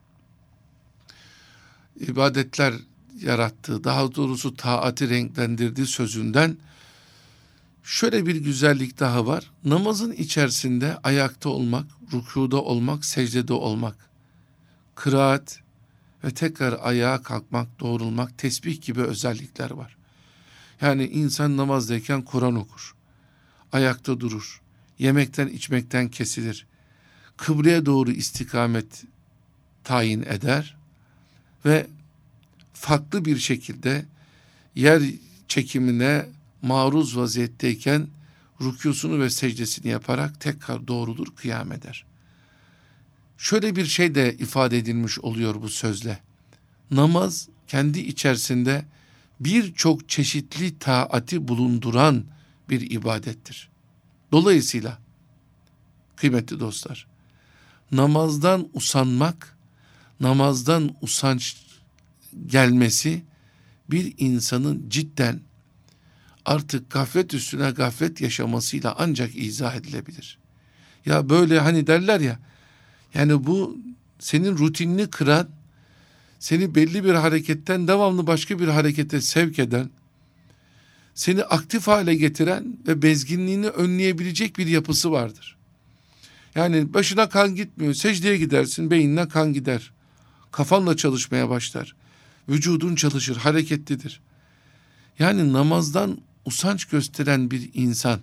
ibadetler yarattığı, daha doğrusu taati renklendirdiği sözünden şöyle bir güzellik daha var. Namazın içerisinde ayakta olmak, rükûda olmak, secdede olmak, kıraat ve tekrar ayağa kalkmak, doğrulmak, tesbih gibi özellikler var. Yani insan namazdayken Kur'an okur, ayakta durur, yemekten içmekten kesilir, kıbleye doğru istikamet tayin eder ve farklı bir şekilde yer çekimine maruz vaziyetteyken rükûsunu ve secdesini yaparak tekrar doğrulur, kıyam eder. Şöyle bir şey de ifade edilmiş oluyor bu sözle. Namaz kendi içerisinde birçok çeşitli taati bulunduran bir ibadettir. Dolayısıyla kıymetli dostlar, namazdan usanmak, namazdan usanç gelmesi bir insanın cidden artık gaflet üstüne gaflet yaşamasıyla ancak izah edilebilir. Ya böyle hani derler ya, yani bu senin rutinini kıran, seni belli bir hareketten devamlı başka bir harekete sevk eden, seni aktif hale getiren ve bezginliğini önleyebilecek bir yapısı vardır. Yani başına kan gitmiyor, secdeye gidersin, beynine kan gider, kafanla çalışmaya başlar, vücudun çalışır, hareketlidir. Yani namazdan usanç gösteren bir insan,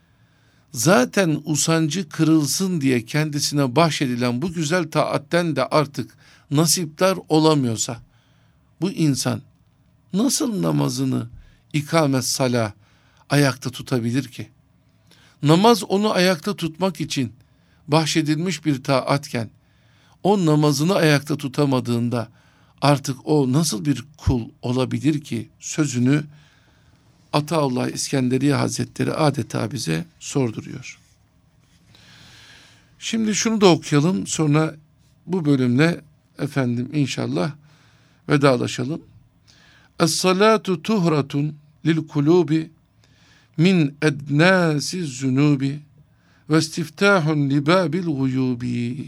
zaten usancı kırılsın diye kendisine bahşedilen bu güzel taatten de artık nasipdar olamıyorsa, bu insan nasıl namazını ikamet salah ayakta tutabilir ki? Namaz onu ayakta tutmak için bahşedilmiş bir taatken, o namazını ayakta tutamadığında artık o nasıl bir kul olabilir ki sözünü Ataullah İskenderiye Hazretleri adeta bize sorduruyor. Şimdi şunu da okuyalım, sonra bu bölümle efendim inşallah vedalaşalım. Es-salatu tuhratun lil kulubi min ednasi zunubi ve istiftahun li babil guyubi.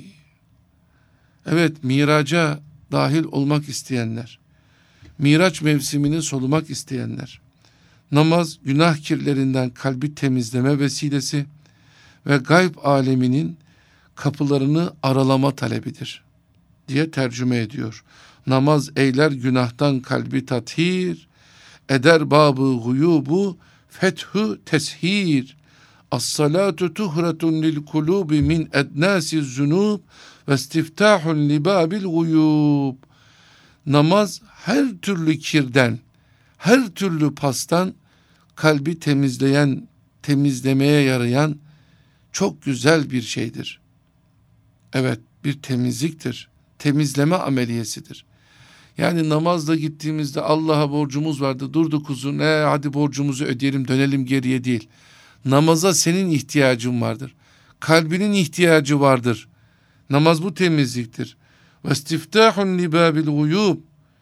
Evet, miraca dahil olmak isteyenler, Miraç mevsimini solumak isteyenler, namaz günah kirlerinden kalbi temizleme vesilesi ve gayb aleminin kapılarını aralama talebidir diye tercüme ediyor. Namaz eyler günahtan kalbi tathir, eder babı guyubu fethu teshir. As-salatu tuhratun lil kulubi min ednasi zunub ve istiftahun li babil guyub. Namaz her türlü kirden, her türlü pastan kalbi temizleyen, temizlemeye yarayan çok güzel bir şeydir. Evet, bir temizliktir. Temizleme ameliyesidir. Yani namazda gittiğimizde Allah'a borcumuz vardı, durduk uzun, e, hadi borcumuzu ödeyelim, dönelim geriye değil. Namaza senin ihtiyacın vardır. Kalbinin ihtiyacı vardır. Namaz bu temizliktir. Ve istiftahun li babil guyub.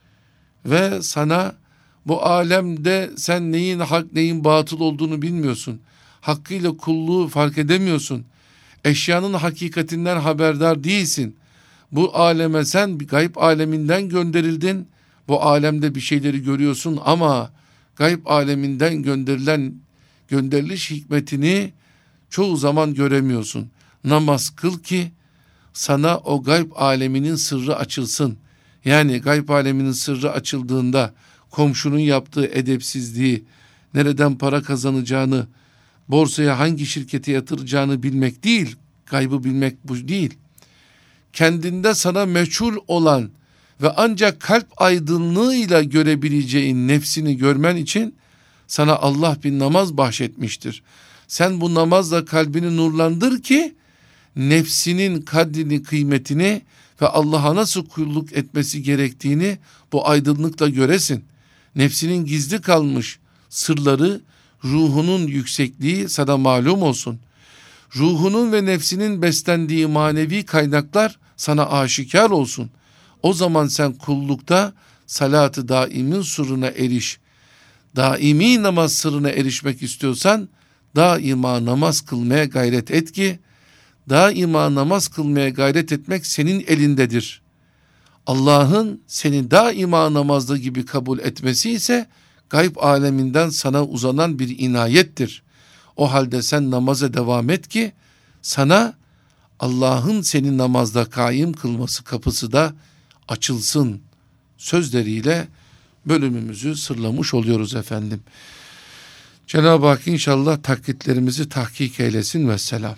Ve sana bu alemde sen neyin hak neyin batıl olduğunu bilmiyorsun. Hakkıyla kulluğu fark edemiyorsun. Eşyanın hakikatinden haberdar değilsin. Bu aleme sen bir gayb aleminden gönderildin. Bu alemde bir şeyleri görüyorsun ama gayb aleminden gönderilen gönderiliş hikmetini çoğu zaman göremiyorsun. Namaz kıl ki sana o gayb aleminin sırrı açılsın. Yani gayb aleminin sırrı açıldığında komşunun yaptığı edepsizliği, nereden para kazanacağını, borsaya hangi şirkete yatıracağını bilmek değil, gaybı bilmek bu değil. Kendinde sana meçhul olan ve ancak kalp aydınlığıyla görebileceğin nefsini görmen için sana Allah bir namaz bahşetmiştir. Sen bu namazla kalbini nurlandır ki nefsinin kadrini, kıymetini ve Allah'a nasıl kulluk etmesi gerektiğini bu aydınlıkla göresin. Nefsinin gizli kalmış sırları, ruhunun yüksekliği sana malum olsun. Ruhunun ve nefsinin beslendiği manevi kaynaklar sana aşikar olsun. O zaman sen kullukta salat-ı daimin sırrına eriş. Daimi namaz sırrına erişmek istiyorsan daima namaz kılmaya gayret et ki daima namaz kılmaya gayret etmek senin elindedir. Allah'ın seni daima namazda gibi kabul etmesi ise gayb aleminden sana uzanan bir inayettir. O halde sen namaza devam et ki sana Allah'ın seni namazda kaim kılması kapısı da açılsın sözleriyle bölümümüzü sırlamış oluyoruz efendim. Cenab-ı Hak inşallah taklitlerimizi tahkik eylesin ve selam.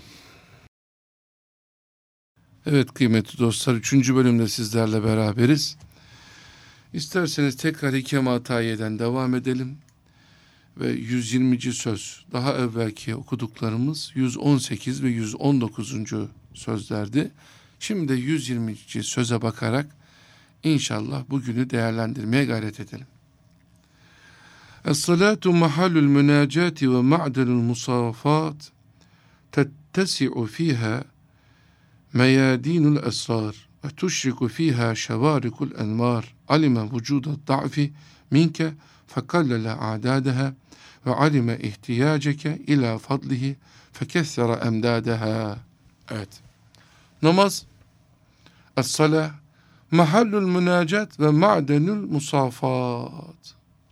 Evet kıymetli dostlar, üçüncü bölümde sizlerle beraberiz. İsterseniz tekrar Hikem-i Atayiye'den devam edelim. Ve yüz yirminci söz, daha evvelki okuduklarımız yüz on sekiz ve yüz on dokuzuncu sözlerdi. Şimdi de yüz yirminci söze bakarak inşallah bugünü değerlendirmeye gayret edelim. Es-salatu mahallul münacati ve ma'delul musafat tettesi'u fiha meyadinul esrar ve tuşriku fiha şevarikul envar alime vücudat da'fi minke fekallele a'dadeha ve alime ihtiyaceke ila fadlihi fekessere emdadeha. Evet. Namaz, es-salah, mahallul münacat ve ma'denül musafat.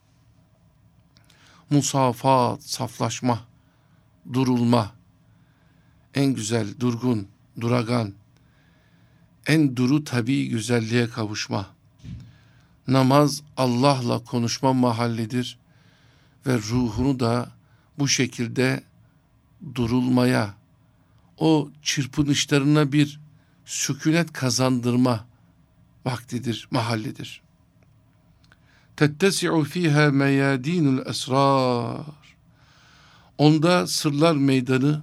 Musafat, saflaşma, durulma, en güzel, durgun, duragan, en duru tabii güzelliğe kavuşma. Namaz Allah'la konuşma mahallidir ve ruhunu da bu şekilde durulmaya, o çırpınışlarına bir sükunet kazandırma vaktidir, mahallidir. Tettesi'u fiha meyadinul esrar. Onda sırlar meydanı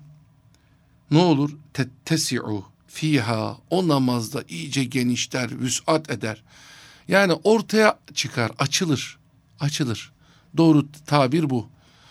ne olur? Tettesi'u fiha, o namazda iyice genişler, vüs'at eder. Yani ortaya çıkar, açılır, açılır. Doğru tabir bu.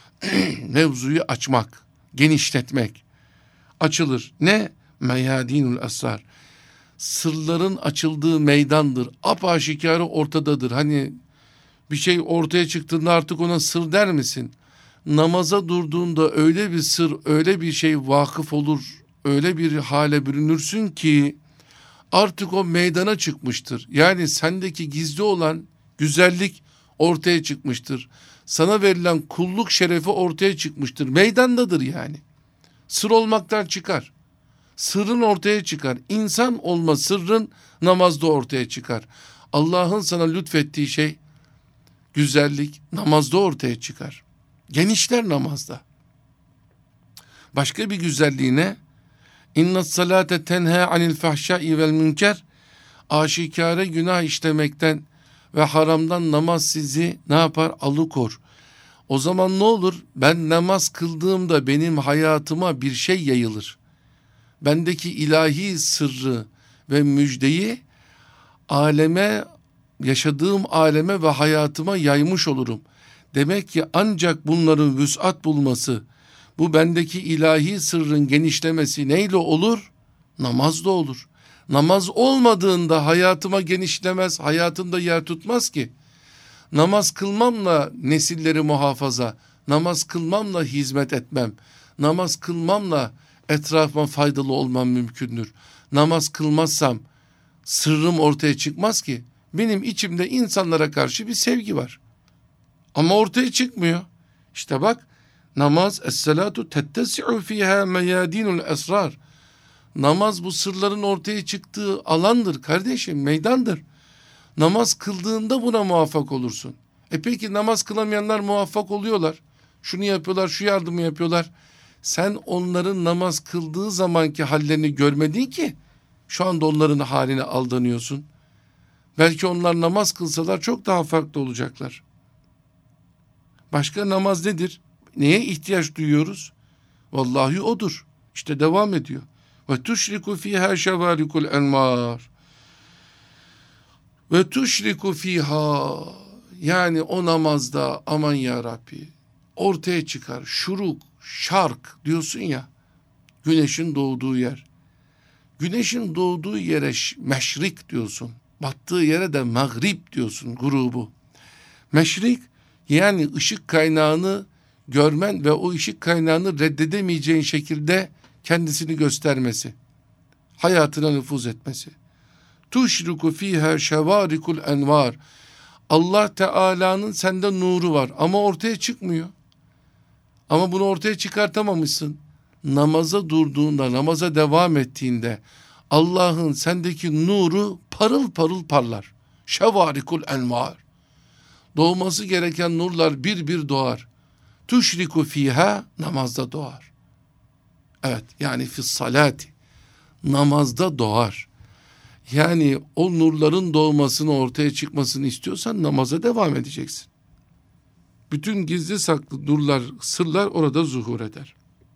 Mevzuyu açmak, genişletmek. Açılır. Ne? Meyadinul esrar. Sırların açıldığı meydandır. Apaşikarı ortadadır. Hani bir şey ortaya çıktığında artık ona sır der misin? Namaza durduğunda öyle bir sır, öyle bir şey vakıf olur, öyle bir hale bürünürsün ki artık o meydana çıkmıştır. Yani sendeki gizli olan güzellik ortaya çıkmıştır. Sana verilen kulluk şerefi ortaya çıkmıştır. Meydandadır yani. Sır olmaktan çıkar. Sırrın ortaya çıkar. İnsan olma sırrın namazda ortaya çıkar. Allah'ın sana lütfettiği şey, güzellik namazda ortaya çıkar. Genişler namazda. Başka bir güzelliğine İnne salate tenha anil fahşai vel münker, aşikare günah işlemekten ve haramdan namaz sizi ne yapar? Alıkor. O zaman ne olur? Ben namaz kıldığımda benim hayatıma bir şey yayılır. Bendeki ilahi sırrı ve müjdeyi aleme, yaşadığım aleme ve hayatıma yaymış olurum. Demek ki ancak bunların vüs'at bulması, bu bendeki ilahi sırrın genişlemesi neyle olur? Namazla olur. Namaz olmadığında hayatıma genişlemez, hayatımda yer tutmaz ki. Namaz kılmamla nesilleri muhafaza, namaz kılmamla hizmet etmem, namaz kılmamla etrafıma faydalı olmam mümkündür. Namaz kılmazsam sırrım ortaya çıkmaz ki. Benim içimde insanlara karşı bir sevgi var. Ama ortaya çıkmıyor. İşte bak, namaz es-salatu tettesi'u fiha meyadinul esrar. Namaz bu sırların ortaya çıktığı alandır kardeşim, meydandır. Namaz kıldığında buna muvaffak olursun. E peki namaz kılamayanlar muvaffak oluyorlar. Şunu yapıyorlar, şu yardımı yapıyorlar. Sen onların namaz kıldığı zamanki hallerini görmedin ki şu anda onların haline aldanıyorsun. Belki onlar namaz kılsalar çok daha farklı olacaklar. Başka namaz nedir? Neye ihtiyaç duyuyoruz? Vallahi odur. İşte devam ediyor. Ve tuşriku fiha şevarikul envar. Ve tuşriku fiha, yani o namazda aman ya Rabbi ortaya çıkar şuruk, şark diyorsun ya, güneşin doğduğu yer. Güneşin doğduğu yere meşrik diyorsun. Battığı yere de mağrib diyorsun, grubu. Meşrik yani ışık kaynağını görmen ve o ışık kaynağını reddedemeyeceğin şekilde kendisini göstermesi. Hayatına nüfuz etmesi. Tuşriku fiha şevarikul envar. Allah Teala'nın sende nuru var ama ortaya çıkmıyor. Ama bunu ortaya çıkartamamışsın. Namaza durduğunda, namaza devam ettiğinde Allah'ın sendeki nuru parıl parıl parlar. Şevarikul envar. Doğması gereken nurlar bir bir doğar. Tuşriku fiha, namazda doğar. Evet, yani fis salati, namazda doğar. Yani o nurların doğmasını, ortaya çıkmasını istiyorsan namaza devam edeceksin. Bütün gizli saklı nurlar, sırlar orada zuhur eder.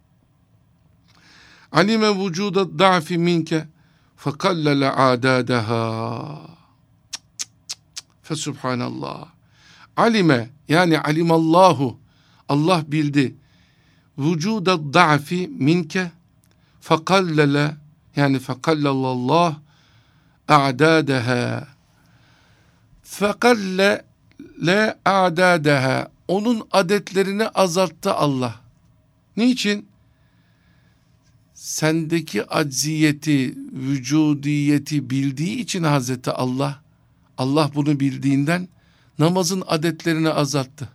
Alime vücuda da'fi minke fekallele a'dadaha. Fesubhanallah. Alime yani alimallahu, Allah bildi. Vücuda da'fi minke fekallele yani fekallelallah a'dadaha. Fekalle le a'dadaha. Onun adetlerini azalttı Allah. Niçin? Sendeki acziyeti, vücudiyeti bildiği için Hazreti Allah, Allah bunu bildiğinden namazın adetlerini azalttı.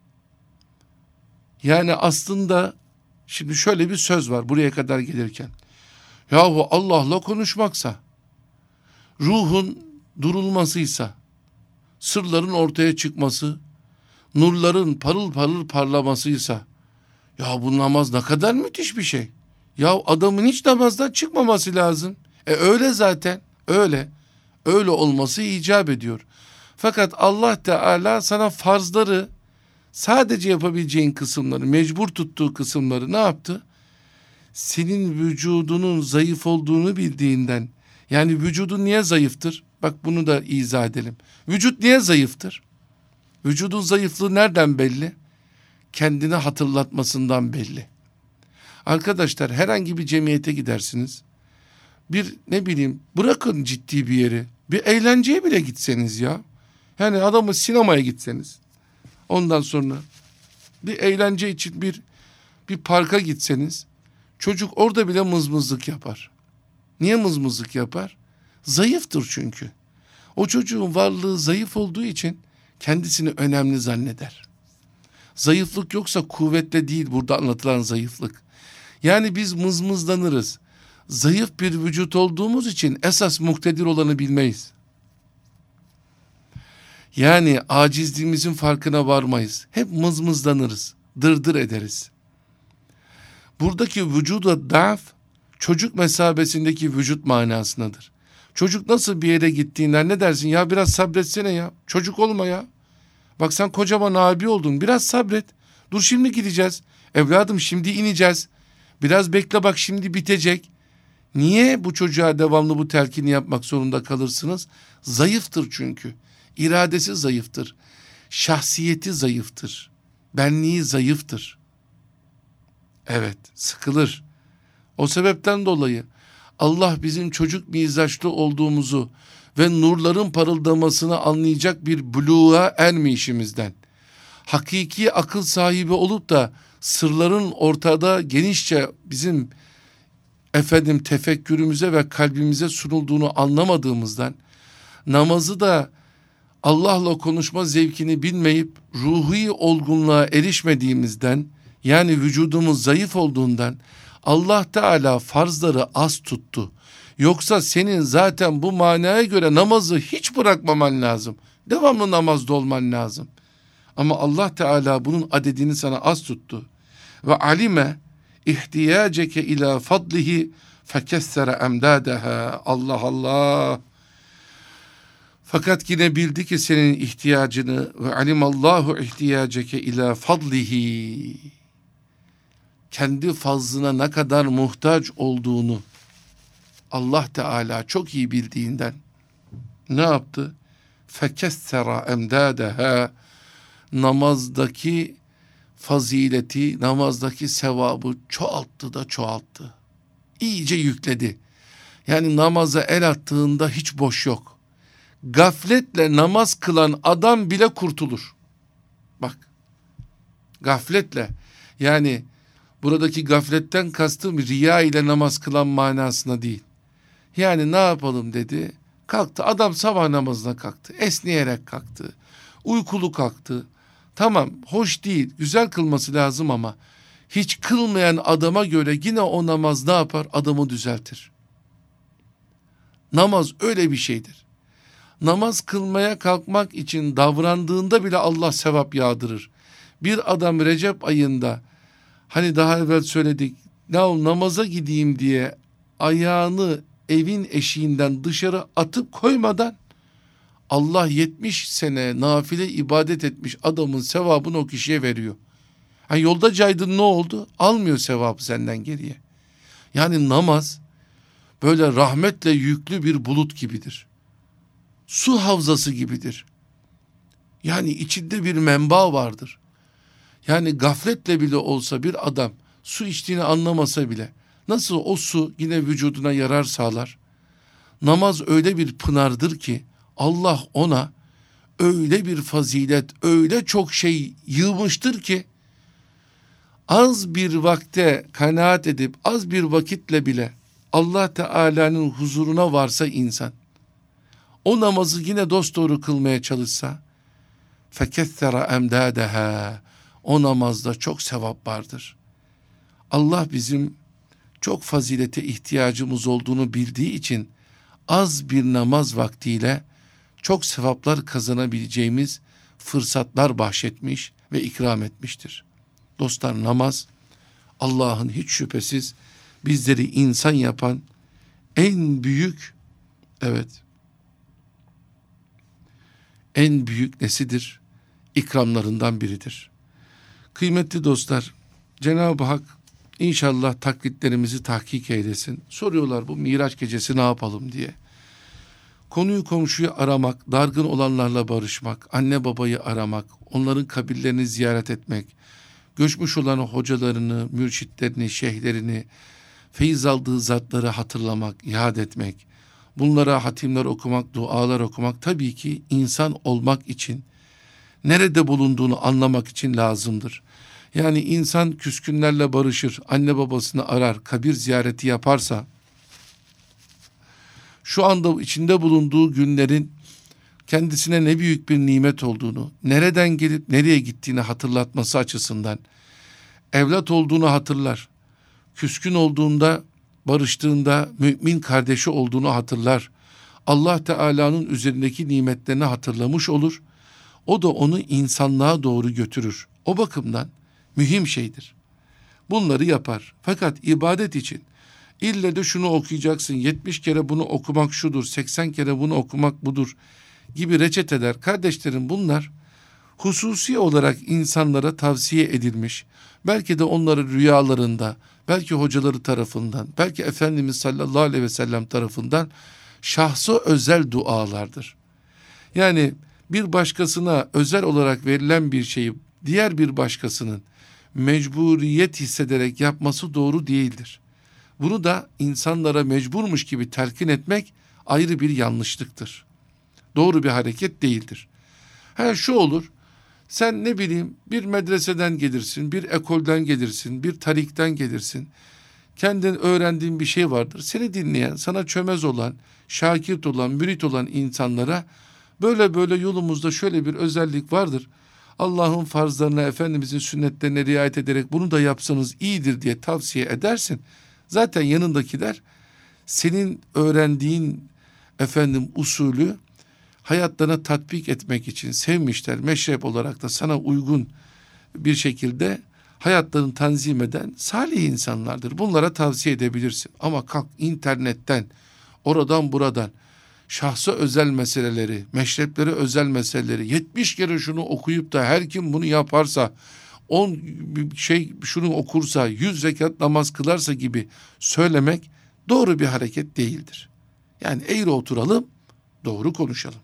Yani aslında şimdi şöyle bir söz var buraya kadar gelirken. Yahu Allah'la konuşmaksa, ruhun durulmasıysa, sırların ortaya çıkması, nurların parıl parıl parlamasıysa, ya bu namaz ne kadar müthiş bir şey. Ya adamın hiç namazdan çıkmaması lazım. E öyle zaten, öyle. Öyle olması icap ediyor. Fakat Allah Teala sana farzları, sadece yapabileceğin kısımları, mecbur tuttuğu kısımları ne yaptı? Senin vücudunun zayıf olduğunu bildiğinden, yani vücudun niye zayıftır? Bak bunu da izah edelim. Vücut niye zayıftır? Vücudun zayıflığı nereden belli? Kendini hatırlatmasından belli. Arkadaşlar herhangi bir cemiyete gidersiniz. Bir ne bileyim bırakın ciddi bir yeri. Bir eğlenceye bile gitseniz ya. Yani adamı sinemaya gitseniz. Ondan sonra bir eğlence için bir bir parka gitseniz. Çocuk orada bile mızmızlık yapar. Niye mızmızlık yapar? Zayıftır çünkü. O çocuğun varlığı zayıf olduğu için kendisini önemli zanneder. Zayıflık yoksa kuvvetle değil burada anlatılan zayıflık. Yani biz mızmızlanırız. Zayıf bir vücut olduğumuz için esas muktedir olanı bilmeyiz. Yani acizliğimizin farkına varmayız. Hep mızmızlanırız. Dırdır ederiz. Buradaki vücuda da'f, çocuk mesabesindeki vücut manasındadır. Çocuk nasıl bir yere gittiğinden ne dersin? Ya biraz sabretsene ya. Çocuk olma ya. Bak sen kocaman abi oldun. Biraz sabret. Dur şimdi gideceğiz. Evladım şimdi ineceğiz. Biraz bekle bak şimdi bitecek. Niye bu çocuğa devamlı bu telkini yapmak zorunda kalırsınız? Zayıftır çünkü. İradesi zayıftır. Şahsiyeti zayıftır. Benliği zayıftır. Evet, sıkılır. O sebepten dolayı Allah bizim çocuk mizaçlı olduğumuzu ve nurların parıldamasını anlayacak bir buluğa ermeyişimizden, hakiki akıl sahibi olup da sırların ortada genişçe bizim efendim tefekkürümüze ve kalbimize sunulduğunu anlamadığımızdan, namazı da Allah'la konuşma zevkini bilmeyip ruhi olgunluğa erişmediğimizden, yani vücudumuz zayıf olduğundan Allah Teala farzları az tuttu. Yoksa senin zaten bu manaya göre namazı hiç bırakmaman lazım. Devamlı namazda olman lazım. Ama Allah Teala bunun adedini sana az tuttu. Ve alime ihtiyaceke ila fadlihi fekessere emdadeha. Allah Allah. Fakat yine bildi ki senin ihtiyacını ve alimallahu ihtiyaceke ila fadlihi. Kendi fazlına ne kadar muhtaç olduğunu Allah Teala çok iyi bildiğinden ne yaptı? Fekessera emdadeha. Namazdaki fazileti, namazdaki sevabı çoğalttı da çoğalttı. İyice yükledi. Yani namaza el attığında hiç boş yok. Gafletle namaz kılan adam bile kurtulur. Bak, gafletle, yani buradaki gafletten kastım riya ile namaz kılan manasına değil. Yani ne yapalım dedi, kalktı adam, sabah namazına kalktı, esneyerek kalktı, uykulu kalktı. Tamam, hoş değil, güzel kılması lazım ama hiç kılmayan adama göre yine o namaz ne yapar? Adamı düzeltir. Namaz öyle bir şeydir. Namaz kılmaya kalkmak için davrandığında bile Allah sevap yağdırır. Bir adam Recep ayında, hani daha evvel söyledik, ya namaza gideyim diye ayağını evin eşiğinden dışarı atıp koymadan Allah yetmiş sene nafile ibadet etmiş adamın sevabını o kişiye veriyor. Ha, yolda caydın, ne oldu? Almıyor sevabı senden geriye. Yani namaz böyle rahmetle yüklü bir bulut gibidir. Su havzası gibidir. Yani içinde bir menba vardır. Yani gafletle bile olsa bir adam su içtiğini anlamasa bile nasıl o su yine vücuduna yarar sağlar? Namaz öyle bir pınardır ki Allah ona öyle bir fazilet, öyle çok şey yığmıştır ki az bir vakte kanaat edip az bir vakitle bile Allah Teala'nın huzuruna varsa insan, o namazı yine dosdoğru kılmaya çalışsa, فَكَثَّرَ اَمْدَادَهَا, o namazda çok sevap vardır. Allah bizim çok fazilete ihtiyacımız olduğunu bildiği için az bir namaz vaktiyle çok sevaplar kazanabileceğimiz fırsatlar bahşetmiş ve ikram etmiştir. Dostlar, namaz Allah'ın hiç şüphesiz bizleri insan yapan en büyük, evet, en büyük nesidir? İkramlarından biridir. Kıymetli dostlar, Cenab-ı Hak İnşallah taklitlerimizi tahkik eylesin. Soruyorlar, bu Miraç gecesi ne yapalım diye. Konuyu komşuyu aramak, dargın olanlarla barışmak, anne babayı aramak, onların kabirlerini ziyaret etmek, göçmüş olan hocalarını, mürşitlerini, şeyhlerini, feyiz aldığı zatları hatırlamak, yad etmek, bunlara hatimler okumak, dualar okumak tabii ki insan olmak için, nerede bulunduğunu anlamak için lazımdır. Yani insan küskünlerle barışır, anne babasını arar, kabir ziyareti yaparsa, şu anda içinde bulunduğu günlerin kendisine ne büyük bir nimet olduğunu, nereden gelip nereye gittiğini hatırlatması açısından, evlat olduğunu hatırlar, küskün olduğunda, barıştığında mümin kardeşi olduğunu hatırlar, Allah Teala'nın üzerindeki nimetlerini hatırlamış olur, o da onu insanlığa doğru götürür. O bakımdan mühim şeydir. Bunları yapar. Fakat ibadet için ille de şunu okuyacaksın, yetmiş kere bunu okumak şudur, seksen kere bunu okumak budur gibi reçeteler, kardeşlerim, bunlar hususi olarak insanlara tavsiye edilmiş. Belki de onları rüyalarında, belki hocaları tarafından, belki Efendimiz sallallahu aleyhi ve sellem tarafından şahsı özel dualardır. Yani bir başkasına özel olarak verilen bir şeyi diğer bir başkasının mecburiyet hissederek yapması doğru değildir. Bunu da insanlara mecburmuş gibi telkin etmek ayrı bir yanlışlıktır. Doğru bir hareket değildir. Ha, şu olur, sen ne bileyim bir medreseden gelirsin, bir ekolden gelirsin, bir tarikten gelirsin. Kendin öğrendiğin bir şey vardır. Seni dinleyen, sana çömez olan, şakirt olan, mürit olan insanlara böyle böyle yolumuzda şöyle bir özellik vardır, Allah'ın farzlarına, Efendimizin sünnetlerine riayet ederek bunu da yapsanız iyidir diye tavsiye edersin. Zaten yanındakiler senin öğrendiğin efendim usulü hayatlarına tatbik etmek için sevmişler. Meşrep olarak da sana uygun bir şekilde hayatlarını tanzim eden salih insanlardır. Bunlara tavsiye edebilirsin. Ama kalk internetten, oradan buradan şahsa özel meseleleri, meşreplere özel meseleleri, yetmiş kere şunu okuyup da her kim bunu yaparsa, on şey şunu okursa, yüz rekat namaz kılarsa gibi söylemek doğru bir hareket değildir. Yani eğri oturalım, doğru konuşalım.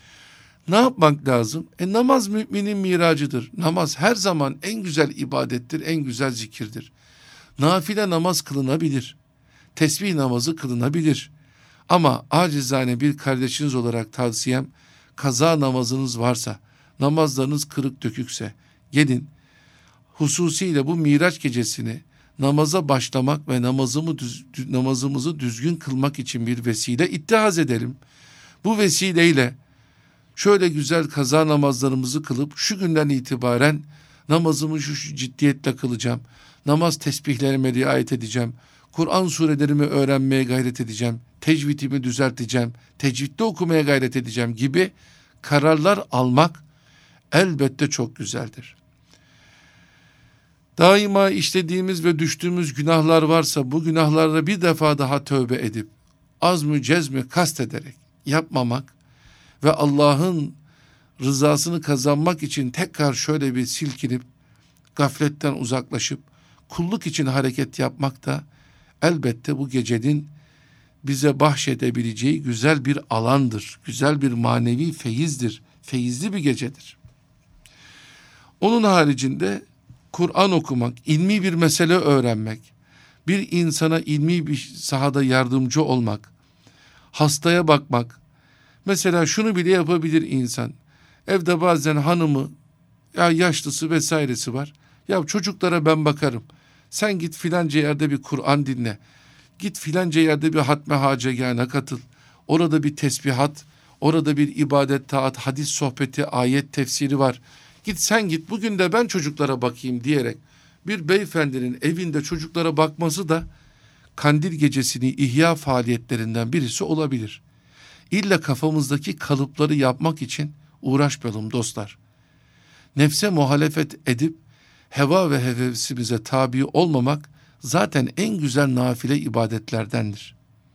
Ne yapmak lazım? E namaz müminin miracıdır. Namaz her zaman en güzel ibadettir, en güzel zikirdir. Nafile namaz kılınabilir. Tesbih namazı kılınabilir. Ama acizane bir kardeşiniz olarak tavsiyem, kaza namazınız varsa, namazlarınız kırık dökükse, gelin hususiyle bu Miraç gecesini namaza başlamak ve namazımı düz, namazımızı düzgün kılmak için bir vesile ittihaz edelim. Bu vesileyle şöyle güzel kaza namazlarımızı kılıp şu günden itibaren namazımı şu, şu ciddiyetle kılacağım. Namaz tesbihlerime riayet edeceğim. Kur'an surelerimi öğrenmeye gayret edeceğim. Tecvidimi düzelteceğim. Tecvidde okumaya gayret edeceğim gibi kararlar almak elbette çok güzeldir. Daima işlediğimiz ve düştüğümüz günahlar varsa bu günahlara bir defa daha tövbe edip azmü cezmi kast ederek yapmamak ve Allah'ın rızasını kazanmak için tekrar şöyle bir silkinip gafletten uzaklaşıp kulluk için hareket yapmak da elbette bu gecenin bize bahşedebileceği güzel bir alandır. Güzel bir manevi feyizdir. Feyizli bir gecedir. Onun haricinde Kur'an okumak, ilmi bir mesele öğrenmek, bir insana ilmi bir sahada yardımcı olmak, hastaya bakmak. Mesela şunu bile yapabilir insan. Evde bazen hanımı, ya yaşlısı vesairesi var. Ya çocuklara ben bakarım. Sen git filanca yerde bir Kur'an dinle. Git filanca yerde bir hatme hacegâhına katıl. Orada bir tesbihat, orada bir ibadet, taat, hadis sohbeti, ayet tefsiri var. Git sen git, bugün de ben çocuklara bakayım diyerek bir beyefendinin evinde çocuklara bakması da kandil gecesini ihya faaliyetlerinden birisi olabilir. İlla kafamızdaki kalıpları yapmak için uğraşmayalım dostlar. Nefse muhalefet edip heva ve hevesimize tabi olmamak zaten en güzel nafile ibadetlerdendir.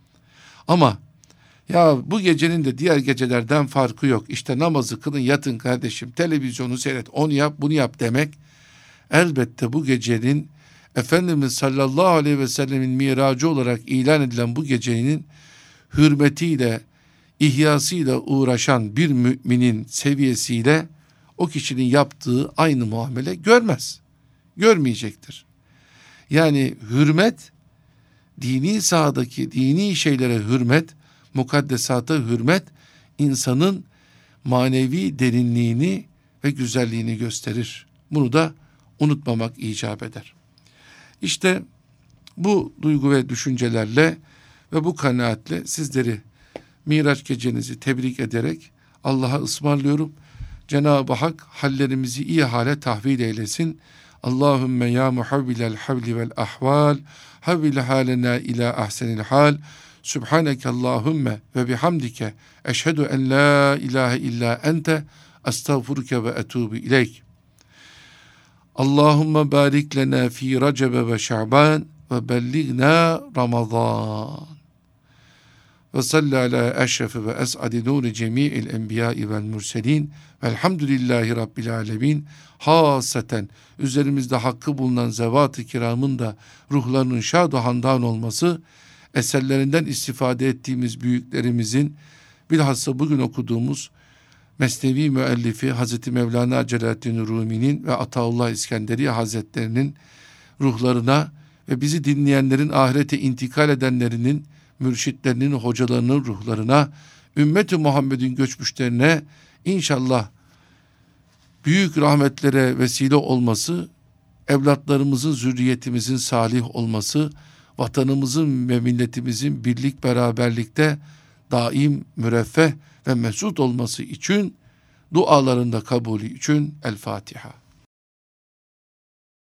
Ama ya bu gecenin de diğer gecelerden farkı yok. İşte namazı kılın, yatın kardeşim, televizyonu seyret, onu yap, bunu yap demek elbette bu gecenin Efendimiz sallallahu aleyhi ve sellemin miracı olarak ilan edilen bu gecenin hürmetiyle, ihyasıyla uğraşan bir müminin seviyesiyle o kişinin yaptığı aynı muamele görmez. Görmeyecektir. Yani hürmet, dini sahadaki dini şeylere hürmet, mukaddesata hürmet, insanın manevi derinliğini ve güzelliğini gösterir. Bunu da unutmamak icap eder. İşte bu duygu ve düşüncelerle ve bu kanaatle sizleri Miraç gecenizi tebrik ederek Allah'a ısmarlıyorum. Cenab-ı Hak hallerimizi iyi hale tahvil eylesin. Allahümme ya muhavvilel havli vel ahval, havvil halena ila ahsenil hal. Subhaneke Allahümme ve bihamdike eşhedü en la ilahe illa ente estağfuruke ve etubu ileyk. Allahümme barik lena fi Recebe ve Şaban ve belligna Ramazan. Ve salli ala eşrefi ve es'adi nuri cemi'il enbiyai vel mürselin velhamdülillahi rabbil alemin. Hasaten üzerimizde hakkı bulunan zevat-ı kiramın da ruhlarının şad-ı handan olması, eserlerinden istifade ettiğimiz büyüklerimizin, bilhassa bugün okuduğumuz Mesnevi müellifi Hazreti Mevlana Celaleddin Rumi'nin ve Ataullah İskenderiye Hazretlerinin ruhlarına ve bizi dinleyenlerin ahirete intikal edenlerinin, mürşitlerinin, hocalarının ruhlarına, ümmet-i Muhammed'in göçmüşlerine inşallah büyük rahmetlere vesile olması, evlatlarımızın, zürriyetimizin salih olması, vatanımızın ve milletimizin birlik beraberlikte daim müreffeh ve mesut olması için, dualarında kabulü için El Fatiha.